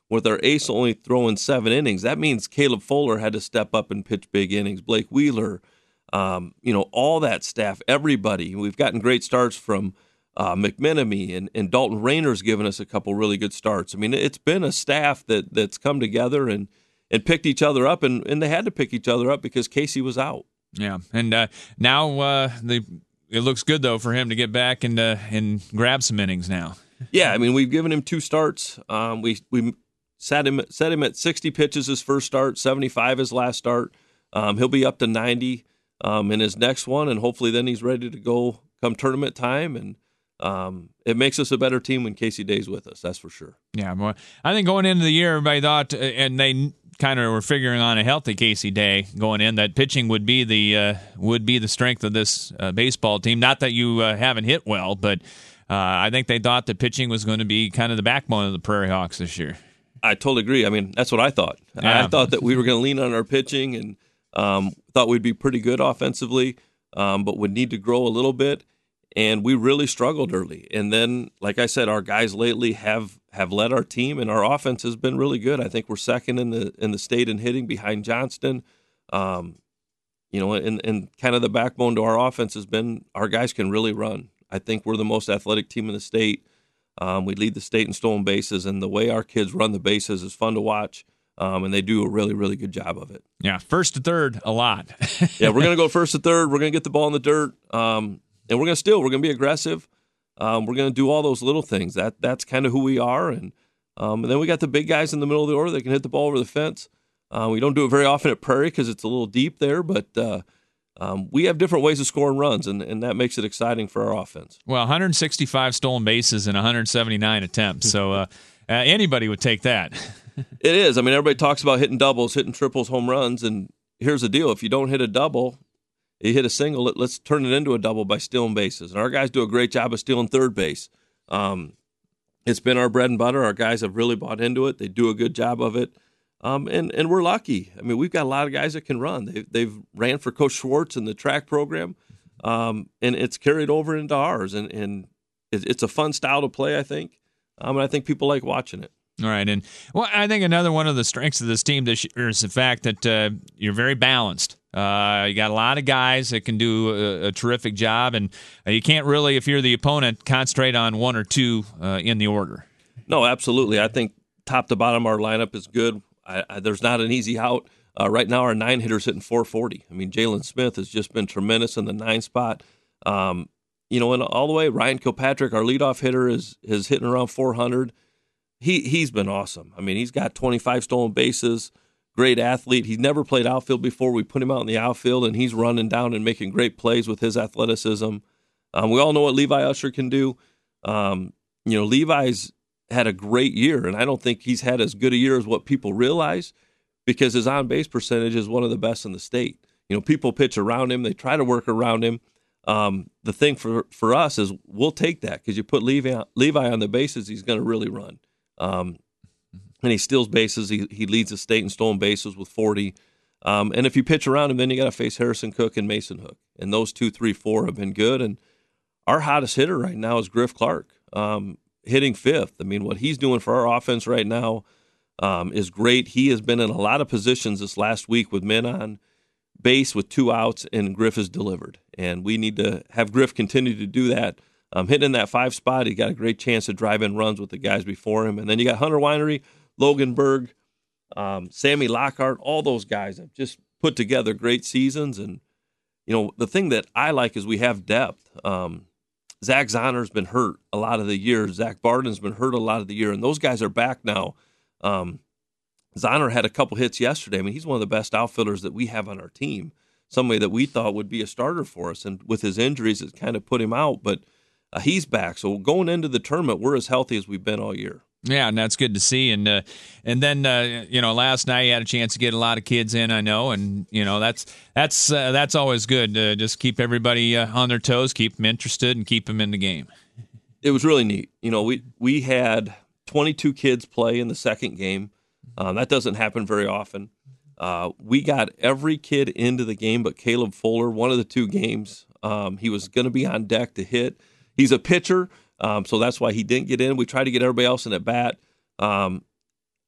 with our ace only throwing seven innings, that means Caleb Fuller had to step up and pitch big innings. Blake Wheeler, um, you know, all that staff, everybody. We've gotten great starts from uh, McMenemy and, and Dalton Rayner's given us a couple really good starts. I mean, it's been a staff that that's come together and, and picked each other up, and, and they had to pick each other up because Casey was out. Yeah, and uh, now uh, they, it looks good, though, for him to get back and uh, and grab some innings now. Yeah, I mean, we've given him two starts. Um, we we set him set him at sixty pitches his first start, seventy-five his last start. Um, he'll be up to ninety um, in his next one, and hopefully then he's ready to go come tournament time. And um, it makes us a better team when Casey Day's with us, that's for sure. Yeah, well, I think going into the year, everybody thought, uh, and they kind of were figuring on a healthy Casey Day going in, that pitching would be the uh, would be the strength of this uh, baseball team. Not that you uh, haven't hit well, but uh, I think they thought that pitching was going to be kind of the backbone of the Prairie Hawks this year. I totally agree. I mean, that's what I thought. Yeah. I thought that we were going to lean on our pitching and um, thought we'd be pretty good offensively, um, but would need to grow a little bit. And we really struggled early. And then, like I said, our guys lately have, have led our team, and our offense has been really good. I think we're second in the in the state in hitting behind Johnston. Um, you know, and, and kind of the backbone to our offense has been our guys can really run. I think we're the most athletic team in the state. Um, we lead the state in stolen bases, and the way our kids run the bases is fun to watch, um, and they do a really, really good job of it. Yeah, first to third, a lot. Yeah, we're going to go first to third. We're going to get the ball in the dirt. Um, And we're going to steal. We're going to be aggressive. Um, we're going to do all those little things. That That's kind of who we are. And, um, and then we got the big guys in the middle of the order that can hit the ball over the fence. Uh, we don't do it very often at Prairie because it's a little deep there, but uh, um, we have different ways of scoring runs, and, and that makes it exciting for our offense. Well, one hundred sixty-five stolen bases and one hundred seventy-nine attempts, so uh, uh, anybody would take that. It is. I mean, everybody talks about hitting doubles, hitting triples, home runs, and here's the deal. If you don't hit a double, you hit a single, let, let's turn it into a double by stealing bases. And our guys do a great job of stealing third base. Um, it's been our bread and butter. Our guys have really bought into it. They do a good job of it. Um, and, and we're lucky. I mean, we've got a lot of guys that can run. They've, they've ran for Coach Schwartz in the track program, um, and it's carried over into ours. And, and it, it's a fun style to play, I think. Um, and I think people like watching it. All right, and well, I think another one of the strengths of this team this year is the fact that uh, you're very balanced. Uh, you got a lot of guys that can do a, a terrific job, and uh, you can't really, if you're the opponent, concentrate on one or two uh, in the order. No, absolutely. I think top to bottom our lineup is good. I, I, there's not an easy out. Uh, right now our nine hitter's hitting four forty. I mean, Jalen Smith has just been tremendous in the nine spot. Um, you know, and all the way, Ryan Kilpatrick, our leadoff hitter, is is hitting around four hundred. He, he's been awesome. I mean, he's got twenty-five stolen bases, great athlete. He's never played outfield before. We put him out in the outfield, and he's running down and making great plays with his athleticism. Um, we all know what Levi Usher can do. Um, you know, Levi's had a great year, and I don't think he's had as good a year as what people realize because his on-base percentage is one of the best in the state. You know, people pitch around him. They try to work around him. Um, the thing for, for us is we'll take that because you put Levi, Levi on the bases, he's going to really run. Um, and he steals bases. He he leads the state in stolen bases with forty. Um, and if you pitch around him, then you got to face Harrison Cook and Mason Hook. And those two, three, four have been good. And our hottest hitter right now is Griff Clark, um, hitting fifth. I mean, what he's doing for our offense right now um, is great. He has been in a lot of positions this last week with men on base with two outs, and Griff has delivered. And we need to have Griff continue to do that. Um, hitting in that five spot, he got a great chance to drive in runs with the guys before him. And then you got Hunter Winery, Logan Berg, um, Sammy Lockhart, all those guys have just put together great seasons. And, you know, the thing that I like is we have depth. Um, Zach Zonner's been hurt a lot of the year. Zach Barden's been hurt a lot of the year. And those guys are back now. Um, Zonner had a couple hits yesterday. I mean, he's one of the best outfielders that we have on our team, somebody that we thought would be a starter for us. And with his injuries, it kind of put him out. But Uh, he's back, so going into the tournament, we're as healthy as we've been all year. Yeah, and that's good to see. And uh, and then uh, you know, last night you had a chance to get a lot of kids in, I know, and you know that's that's uh, that's always good. Uh, just keep everybody uh, on their toes, keep them interested, and keep them in the game. It was really neat. You know, we we had twenty-two kids play in the second game. Um, that doesn't happen very often. Uh, we got every kid into the game but Caleb Fuller. One of the two games, um, he was going to be on deck to hit. He's a pitcher, um, so that's why he didn't get in. We tried to get everybody else in at bat. Um,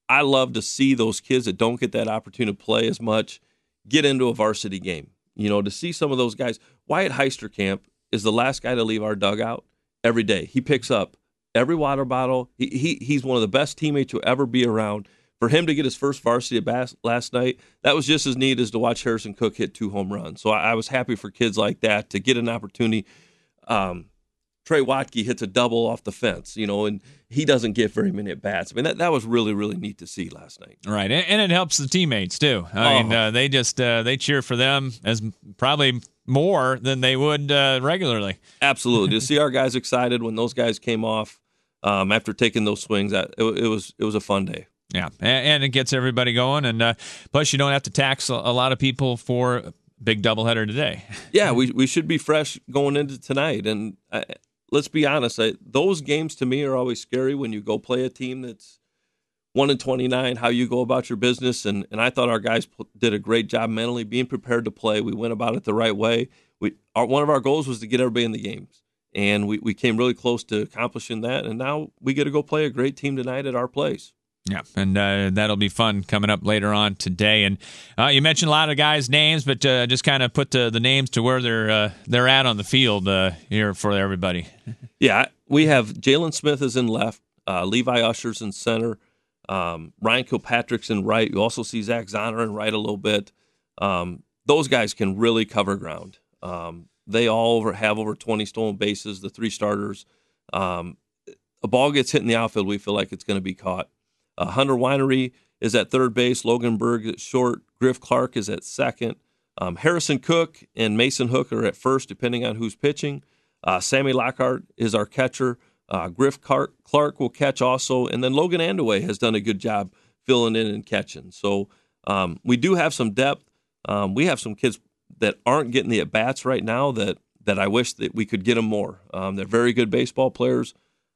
I love to see those kids that don't get that opportunity to play as much get into a varsity game. You know, to see some of those guys. Wyatt Heisterkamp is the last guy to leave our dugout every day. He picks up every water bottle. He, he He's one of the best teammates you'll ever be around. For him to get his first varsity at bat last night, that was just as neat as to watch Harrison Cook hit two home runs. So I, I was happy for kids like that to get an opportunity. Um, Trey Watke hits a double off the fence, you know, and he doesn't get very many at bats. I mean, that, that was really, really neat to see last night. Right, and, and it helps the teammates too. I Oh. mean, uh, they just uh, they cheer for them as probably more than they would uh, regularly. Absolutely, to see our guys excited when those guys came off um, after taking those swings, that it, it was it was a fun day. Yeah, and, and it gets everybody going, and uh, plus you don't have to tax a, a lot of people for a big doubleheader today. Yeah, we we should be fresh going into tonight, and uh, let's be honest, I, those games to me are always scary when you go play a team that's one and twenty-nine. How you go about your business, and and I thought our guys pl- did a great job mentally being prepared to play. We went about it the right way. We our, one of our goals was to get everybody in the games, and we we came really close to accomplishing that. And now we get to go play a great team tonight at our place. Yeah, and uh, that'll be fun coming up later on today. And uh, you mentioned a lot of guys' names, but uh, just kind of put the, the names to where they're uh, they're at on the field uh, here for everybody. Yeah, we have Jalen Smith is in left, uh, Levi Usher's in center, um, Ryan Kilpatrick's in right. You also see Zach Zonner in right a little bit. Um, those guys can really cover ground. Um, they all over, have over twenty stolen bases, the three starters. Um, a ball gets hit in the outfield, we feel like it's going to be caught. Uh, Hunter Winery is at third base. Logan Berg at short. Griff Clark is at second. Um, Harrison Cook and Mason Hook are at first, depending on who's pitching. Uh, Sammy Lockhart is our catcher. Uh, Griff Clark, Clark will catch also. And then Logan Andaway has done a good job filling in and catching. So um, we do have some depth. Um, we have some kids that aren't getting the at-bats right now that, that I wish that we could get them more. Um, they're very good baseball players.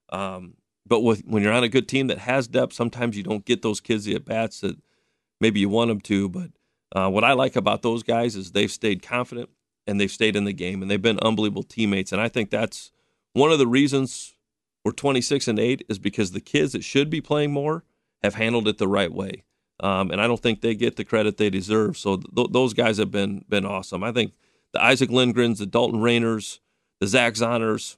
Um But with, when you're on a good team that has depth, sometimes you don't get those kids the at-bats that maybe you want them to. But uh, what I like about those guys is they've stayed confident and they've stayed in the game, and they've been unbelievable teammates. And I think that's one of the reasons we're twenty-six and eight is because the kids that should be playing more have handled it the right way. Um, and I don't think they get the credit they deserve. So th- those guys have been been awesome. I think the Isaac Lindgrens, the Dalton Rayners, the Zach Zonners,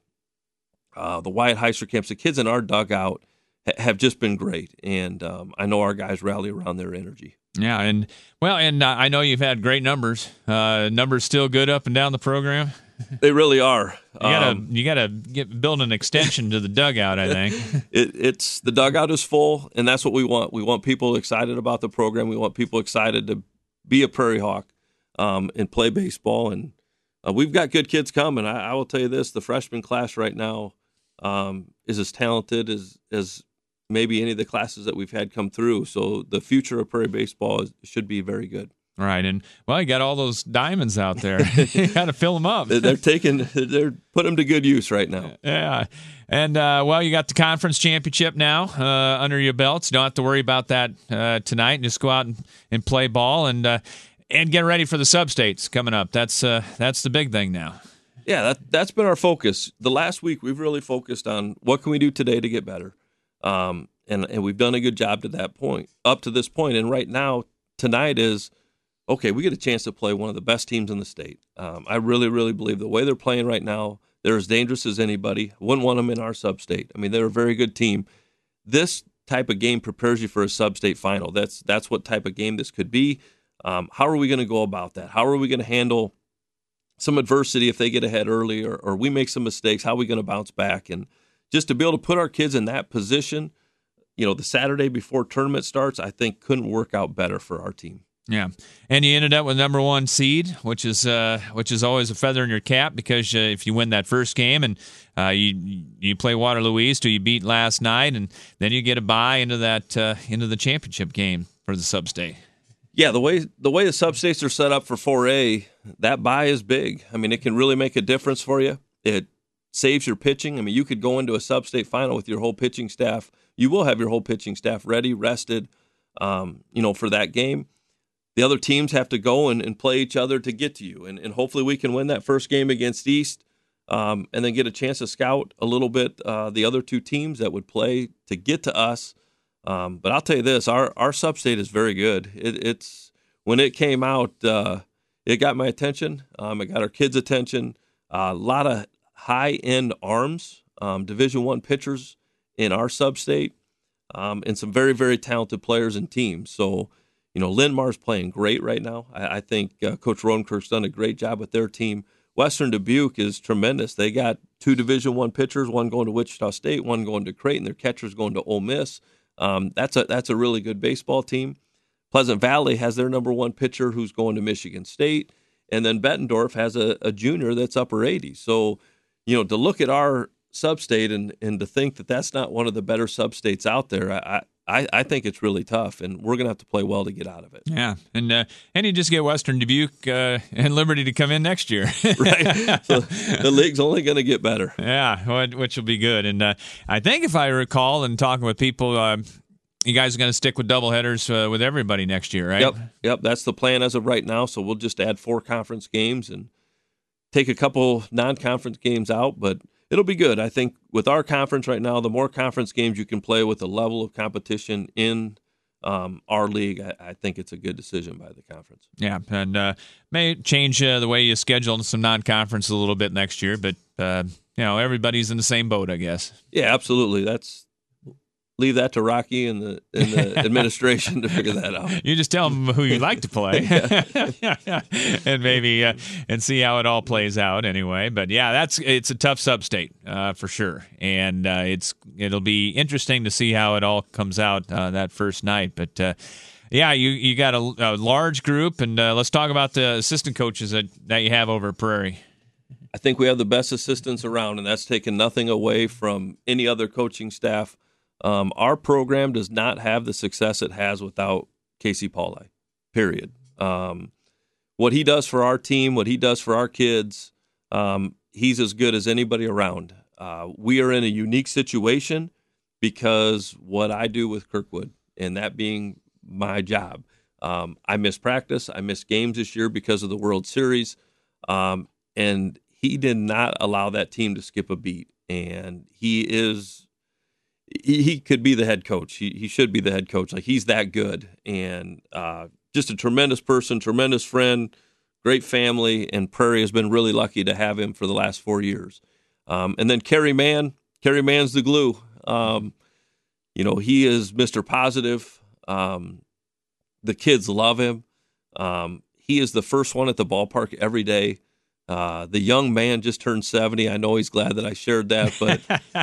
Uh, the Wyatt Heisterkamps, the kids in our dugout ha- have just been great, and um, I know our guys rally around their energy. Yeah, and well, and uh, I know you've had great numbers. Uh, numbers still good up and down the program. They really are. You gotta Um, you gotta get build an extension to the dugout. I think it, it's the dugout is full, and that's what we want. We want people excited about the program. We want people excited to be a Prairie Hawk um, and play baseball. And uh, we've got good kids coming. I, I will tell you this: the freshman class right now um, is as talented as as maybe any of the classes that we've had come through. So the future of Prairie baseball is, should be very good. Right, and well, you got all those diamonds out there. You got to fill them up. They're taking, they're putting them to good use right now. Yeah, and uh, well, you got the conference championship now uh, under your belts. You don't have to worry about that uh, tonight. Just go out and, and play ball and uh, and get ready for the sub-states coming up. That's uh, that's the big thing now. Yeah, that that's been our focus. The last week we've really focused on what can we do today to get better, um, and and we've done a good job to that point, up to this point. And right now, tonight is. Okay, we get a chance to play one of the best teams in the state. Um, I really, really believe the way they're playing right now, they're as dangerous as anybody. I wouldn't want them in our sub-state. I mean, they're a very good team. This type of game prepares you for a sub-state final. That's that's what type of game this could be. Um, how are we going to go about that? How are we going to handle some adversity if they get ahead early or, or we make some mistakes? How are we going to bounce back? And just to be able to put our kids in that position, you know, the Saturday before tournament starts, I think couldn't work out better for our team. Yeah, and you ended up with number one seed, which is uh, which is always a feather in your cap because uh, if you win that first game and uh, you you play Waterloo East, who you beat last night, and then you get a bye into that uh, into the championship game for the sub-state. Yeah, the way the way the sub-states are set up for four A, that bye is big. I mean, it can really make a difference for you. It saves your pitching. I mean, you could go into a sub-state final with your whole pitching staff. You will have your whole pitching staff ready, rested, um, you know, for that game. The other teams have to go and, and play each other to get to you. And, and hopefully we can win that first game against East um, and then get a chance to scout a little bit uh, the other two teams that would play to get to us. Um, but I'll tell you this: our our sub-state is very good. It, it's when it came out, uh, it got my attention. Um, it got our kids' attention. Uh, a lot of high-end arms, um, Division One pitchers in our sub-state, um, and some very very talented players and teams. So, you know, Linmar's playing great right now. I, I think uh, Coach Rodenkirk's done a great job with their team. Western Dubuque is tremendous. They got two Division One pitchers, one going to Wichita State, one going to Creighton. Their catcher's going to Ole Miss. Um, that's a that's a really good baseball team. Pleasant Valley has their number one pitcher who's going to Michigan State, and then Bettendorf has a, a junior that's upper eighties. So, you know, to look at our sub-state and, and to think that that's not one of the better sub-states out there, I, I, I think it's really tough, and we're going to have to play well to get out of it. Yeah, and uh, and you just get Western Dubuque uh, and Liberty to come in next year. Right. So the league's only going to get better. Yeah, which will be good. And uh, I think if I recall and talking with people, uh, you guys are going to stick with doubleheaders uh, with everybody next year, right? Yep, yep. That's the plan as of right now. So we'll just add four conference games and take a couple non-conference games out, but it'll be good. I think with our conference right now, the more conference games you can play with the level of competition in um, our league, I, I think it's a good decision by the conference. Yeah, and uh, may change uh, the way you schedule some non-conference a little bit next year, but uh, you know, everybody's in the same boat, I guess. Yeah, absolutely. That's leave that to Rocky and the, and the administration to figure that out. You just tell them who you'd like to play, and maybe uh, and see how it all plays out. Anyway, but yeah, that's it's a tough sub-state uh, for sure, and uh, it's it'll be interesting to see how it all comes out uh, that first night. But uh, yeah, you you got a, a large group, and uh, let's talk about the assistant coaches that, that you have over at Prairie. I think we have the best assistants around, and that's taken nothing away from any other coaching staff. Um, our program does not have the success it has without Casey Pauley, period. Um, what he does for our team, what he does for our kids, um, he's as good as anybody around. Uh, we are in a unique situation because what I do with Kirkwood, and that being my job. Um, I missed practice. I missed games this year because of the World Series. Um, and he did not allow that team to skip a beat. And he is... He, he could be the head coach. He he should be the head coach. Like, he's that good, and uh, just a tremendous person, tremendous friend, great family. And Prairie has been really lucky to have him for the last four years. Um, and then Kerry Mann, Kerry Mann's the glue. Um, you know, he is Mister Positive. Um, the kids love him. Um, he is the first one at the ballpark every day. Uh, the young man just turned seventy. I know he's glad that I shared that, but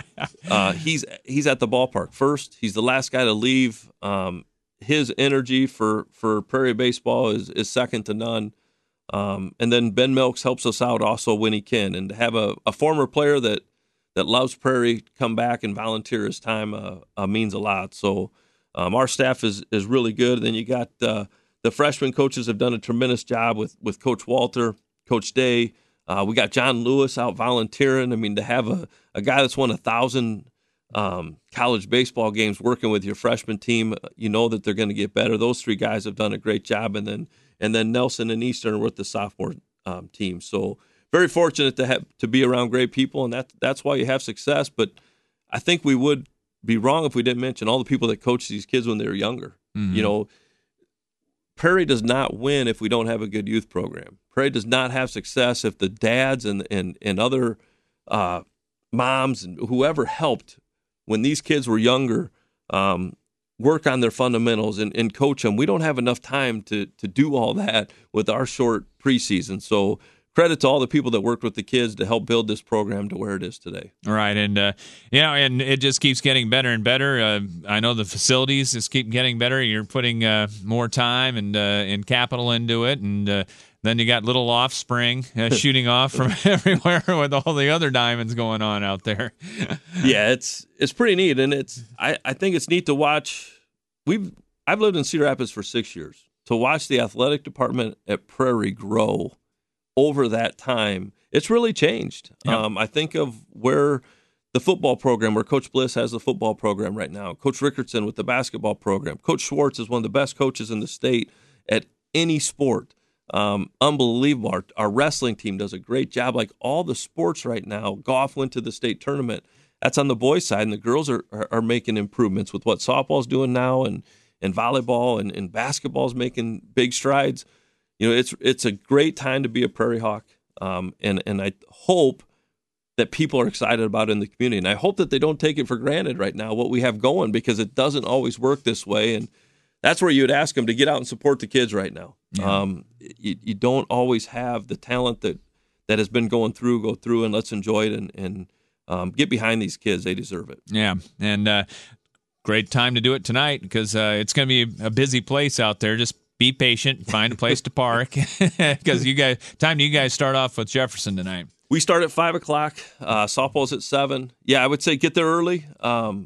uh, he's he's at the ballpark first. He's the last guy to leave. Um, his energy for, for Prairie baseball is, is second to none. Um, and then Ben Milks helps us out also when he can. And to have a, a former player that, that loves Prairie come back and volunteer his time uh, uh, means a lot. So um, our staff is is really good. And then you got uh, the freshman coaches have done a tremendous job with, with Coach Walter, Coach Day. Uh, we got John Lewis out volunteering. I mean, to have a, a guy that's won a thousand um, college baseball games working with your freshman team, you know that they're going to get better. Those three guys have done a great job. And then and then Nelson and Eastern are with the sophomore um, team. So very fortunate to have to be around great people, and that that's why you have success. But I think we would be wrong if we didn't mention all the people that coach these kids when they were younger. Mm-hmm. You know, Prairie does not win if we don't have a good youth program. Prairie does not have success if the dads and and, and other uh, moms and whoever helped when these kids were younger um, work on their fundamentals and, and coach them. We don't have enough time to to do all that with our short preseason. So credit to all the people that worked with the kids to help build this program to where it is today. Right, and uh, you know, and it just keeps getting better and better. Uh, I know the facilities just keep getting better. You're putting uh, more time and uh, and capital into it, and uh, then you got little offspring uh, shooting off from everywhere with all the other diamonds going on out there. Yeah, it's it's pretty neat, and it's I, I think it's neat to watch. We've I've lived in Cedar Rapids for six years. To watch the athletic department at Prairie grow over that time, it's really changed. Yep. Um, I think of where the football program, where Coach Bliss has the football program right now, Coach Rickardson with the basketball program. Coach Schwartz is one of the best coaches in the state at any sport. Um, unbelievable. Our, our wrestling team does a great job. Like all the sports right now, golf went to the state tournament. that's on the boys' side, and the girls are, are, are making improvements with what softball's doing now, and, and volleyball and, and basketball's making big strides. You know, it's it's a great time to be a Prairie Hawk, um, and, and I hope that people are excited about it in the community. And I hope that they don't take it for granted right now, what we have going, because it doesn't always work this way. And that's where you would ask them to get out and support the kids right now. Yeah. Um, you, you don't always have the talent that, that has been going through, go through, and let's enjoy it and, and um, get behind these kids. They deserve it. Yeah, and uh, great time to do it tonight because uh, it's going to be a busy place out there. Just be patient, find a place to park because you guys, time do you guys start off with Jefferson tonight? We start at five o'clock. Uh, softball's at seven. Yeah, I would say get there early. Um,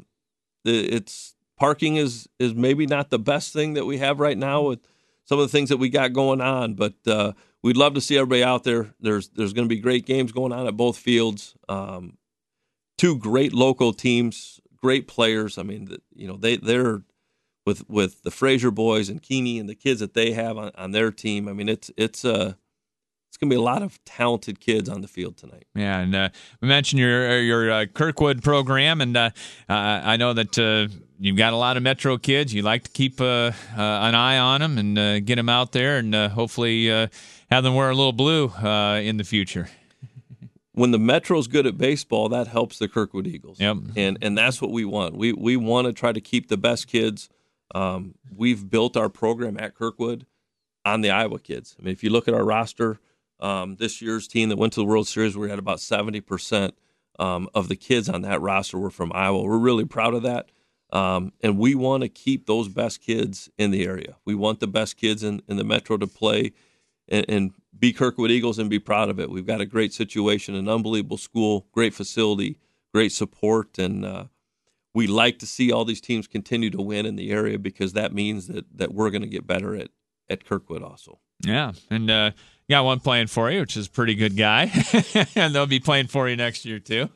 it's parking is is maybe not the best thing that we have right now with some of the things that we got going on, but uh, we'd love to see everybody out there. There's there's going to be great games going on at both fields. Um, two great local teams, great players. I mean, you know, they they're with with the Fraser boys and Keeney and the kids that they have on, on their team. I mean, it's it's a uh, It's going to be a lot of talented kids on the field tonight. Yeah, and uh, we mentioned your your uh, Kirkwood program, and uh, uh, I know that uh, you've got a lot of Metro kids. You like to keep uh, uh, an eye on them and uh, get them out there, and uh, hopefully uh, have them wear a little blue uh, in the future. When the Metro's good at baseball, that helps the Kirkwood Eagles. Yep. And and that's what we want. We we want to try to keep the best kids. Um, we've built our program at Kirkwood on the Iowa kids. I mean, if you look at our roster. Um, this year's team that went to the World Series, we had about seventy percent um, of the kids on that roster were from Iowa. We're really proud of that. Um, and we want to keep those best kids in the area. We want the best kids in, in the Metro to play and, and be Kirkwood Eagles and be proud of it. We've got a great situation, an unbelievable school, great facility, great support. And uh, we like to see all these teams continue to win in the area because that means that, that we're going to get better at, at Kirkwood also. Yeah, and uh, you got one playing for you, which is a pretty good guy, and they'll be playing for you next year too.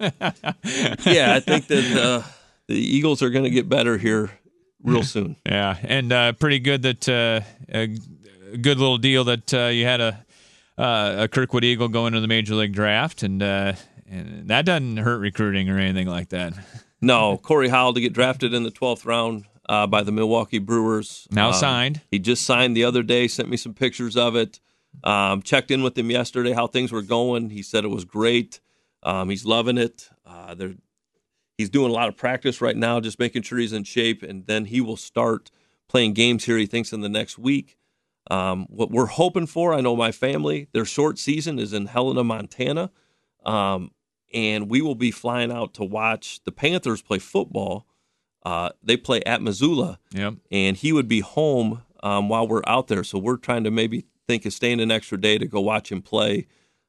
Yeah, I think that uh, the Eagles are going to get better here real soon. Yeah, and uh, pretty good that uh, a good little deal that uh, you had a uh, a Kirkwood Eagle go into the Major League Draft, and uh, and that doesn't hurt recruiting or anything like that. No, Corey Howell to get drafted in the twelfth round. Uh, by the Milwaukee Brewers. Now um, signed. He just signed the other day, sent me some pictures of it. Um, checked in with him yesterday, how things were going. He said it was great. Um, he's loving it. Uh, he's doing a lot of practice right now, just making sure he's in shape, and then he will start playing games here, he thinks, in the next week. Um, what we're hoping for, I know my family, their short season is in Helena, Montana, um, and we will be flying out to watch the Panthers play football. Uh, they play at Missoula, yep. And he would be home um, while we're out there. So we're trying to maybe think of staying an extra day to go watch him play.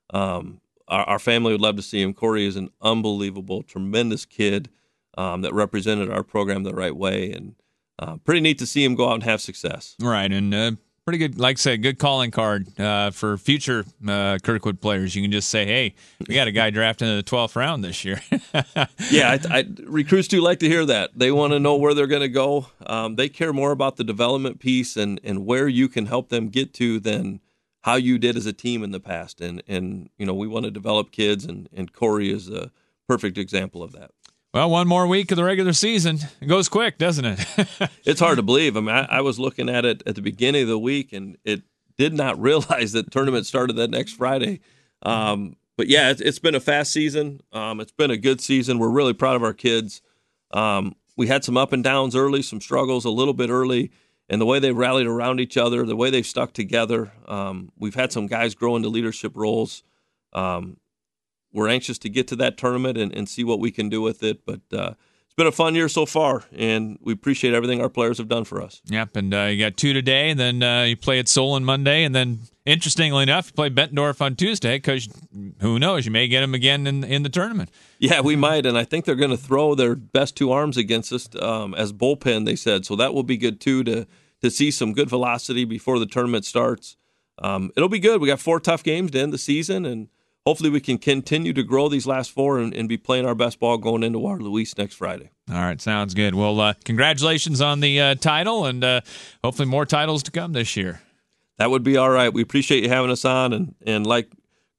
Um, our, our family would love to see him. Corey is an unbelievable, tremendous kid um, that represented our program the right way, and uh, pretty neat to see him go out and have success. Right, and uh, pretty good, like I said, good calling card uh, for future uh, Kirkwood players. You can just say, hey, we got a guy drafted in the twelfth round this year. Yeah, I, I, recruits do like to hear that. They want to know where they're going to go. Um, they care more about the development piece and, and where you can help them get to than how you did as a team in the past. And, and you know, we want to develop kids, and, and Corey is a perfect example of that. Well, one more week of the regular season. It goes quick, doesn't it? It's hard to believe. I mean, I, I was looking at it at the beginning of the week, and it did not realize that tournament started that next Friday. Um, but, yeah, it's, it's been a fast season. Um, it's been a good season. We're really proud of our kids. Um, we had some up and downs early, some struggles a little bit early, and the way they rallied around each other, the way they've stuck together. Um, we've had some guys grow into leadership roles. Um We're anxious to get to that tournament and, and see what we can do with it. But uh, it's been a fun year so far, and we appreciate everything our players have done for us. Yep, and uh, you got two today, and then uh, you play at Solon Monday, and then, interestingly enough, you play Bettendorf on Tuesday because who knows, you may get them again in, in the tournament. Yeah, we might, and I think they're going to throw their best two arms against us um, as bullpen, they said. So that will be good, too, to, to see some good velocity before the tournament starts. Um, it'll be good. We got four tough games to end the season, and hopefully we can continue to grow these last four and, and be playing our best ball going into Waterloo East next Friday. All right, sounds good. Well, uh, congratulations on the uh, title, and uh, hopefully more titles to come this year. That would be all right. We appreciate you having us on, and, and like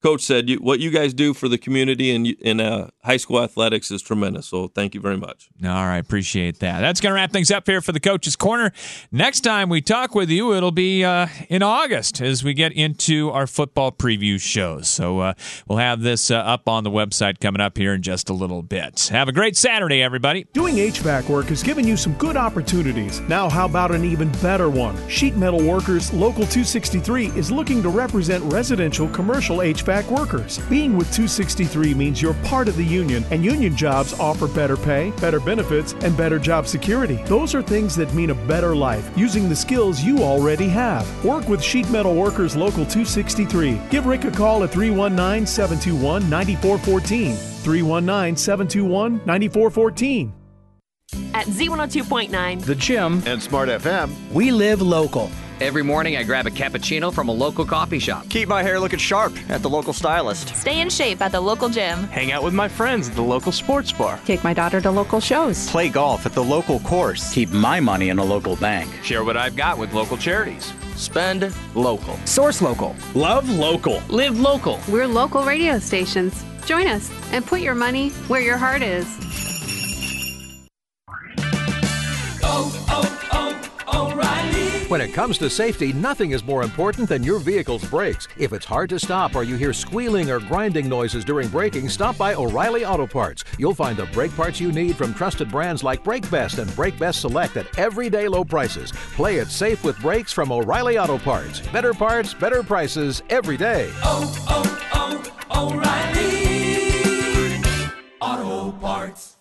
Coach said, you, what you guys do for the community and in uh, high school athletics is tremendous. So thank you very much. All right, appreciate that. That's going to wrap things up here for the Coach's Corner. Next time we talk with you, it'll be uh, in August as we get into our football preview shows. So uh, we'll have this uh, up on the website coming up here in just a little bit. Have a great Saturday, everybody. Doing H V A C work has given you some good opportunities. Now how about an even better one? Sheet Metal Workers Local two sixty-three is looking to represent residential commercial H V A C workers. Being with two sixty-three means you're part of the union, and union jobs offer better pay, better benefits, and better job security. Those are things that mean a better life using the skills you already have. Work with Sheet Metal Workers Local two sixty-three. Give Rick a call at three one nine, seven two one, nine four one four. three one nine, seven two one, nine four one four. At Z one oh two point nine, The Gym, and Smart F M, we live local. Every morning I grab a cappuccino from a local coffee shop. Keep my hair looking sharp at the local stylist. Stay in shape at the local gym. Hang out with my friends at the local sports bar. Take my daughter to local shows. Play golf at the local course. Keep my money in a local bank. Share what I've got with local charities. Spend local. Source local. Love local. Live local. We're local radio stations. Join us and put your money where your heart is. Oh, oh, oh, O'Reilly. When it comes to safety, nothing is more important than your vehicle's brakes. If it's hard to stop or you hear squealing or grinding noises during braking, stop by O'Reilly Auto Parts. You'll find the brake parts you need from trusted brands like Brake Best and Brake Best Select at everyday low prices. Play it safe with brakes from O'Reilly Auto Parts. Better parts, better prices every day. Oh, oh, oh, O'Reilly Auto Parts.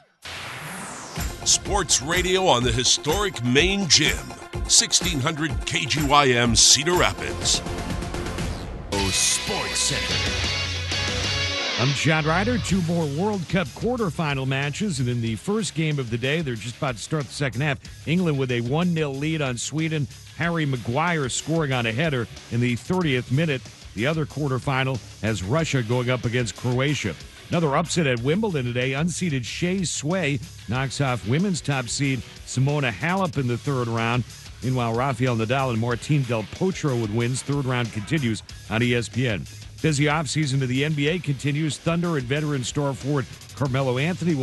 Sports radio on the historic main gym, sixteen hundred K G Y M Cedar Rapids. Oh, Sports Center. I'm John Ryder. Two more World Cup quarterfinal matches, and in the first game of the day, they're just about to start the second half. England with a one nil lead on Sweden. Harry Maguire scoring on a header in the thirtieth minute. The other quarterfinal has Russia going up against Croatia. Another upset at Wimbledon today. Unseeded Shea Sway knocks off women's top seed Simona Halep in the third round. Meanwhile, Rafael Nadal and Martín Del Potro with wins. Third round continues on E S P N. Busy offseason to the N B A continues. Thunder and veteran star forward Carmelo Anthony will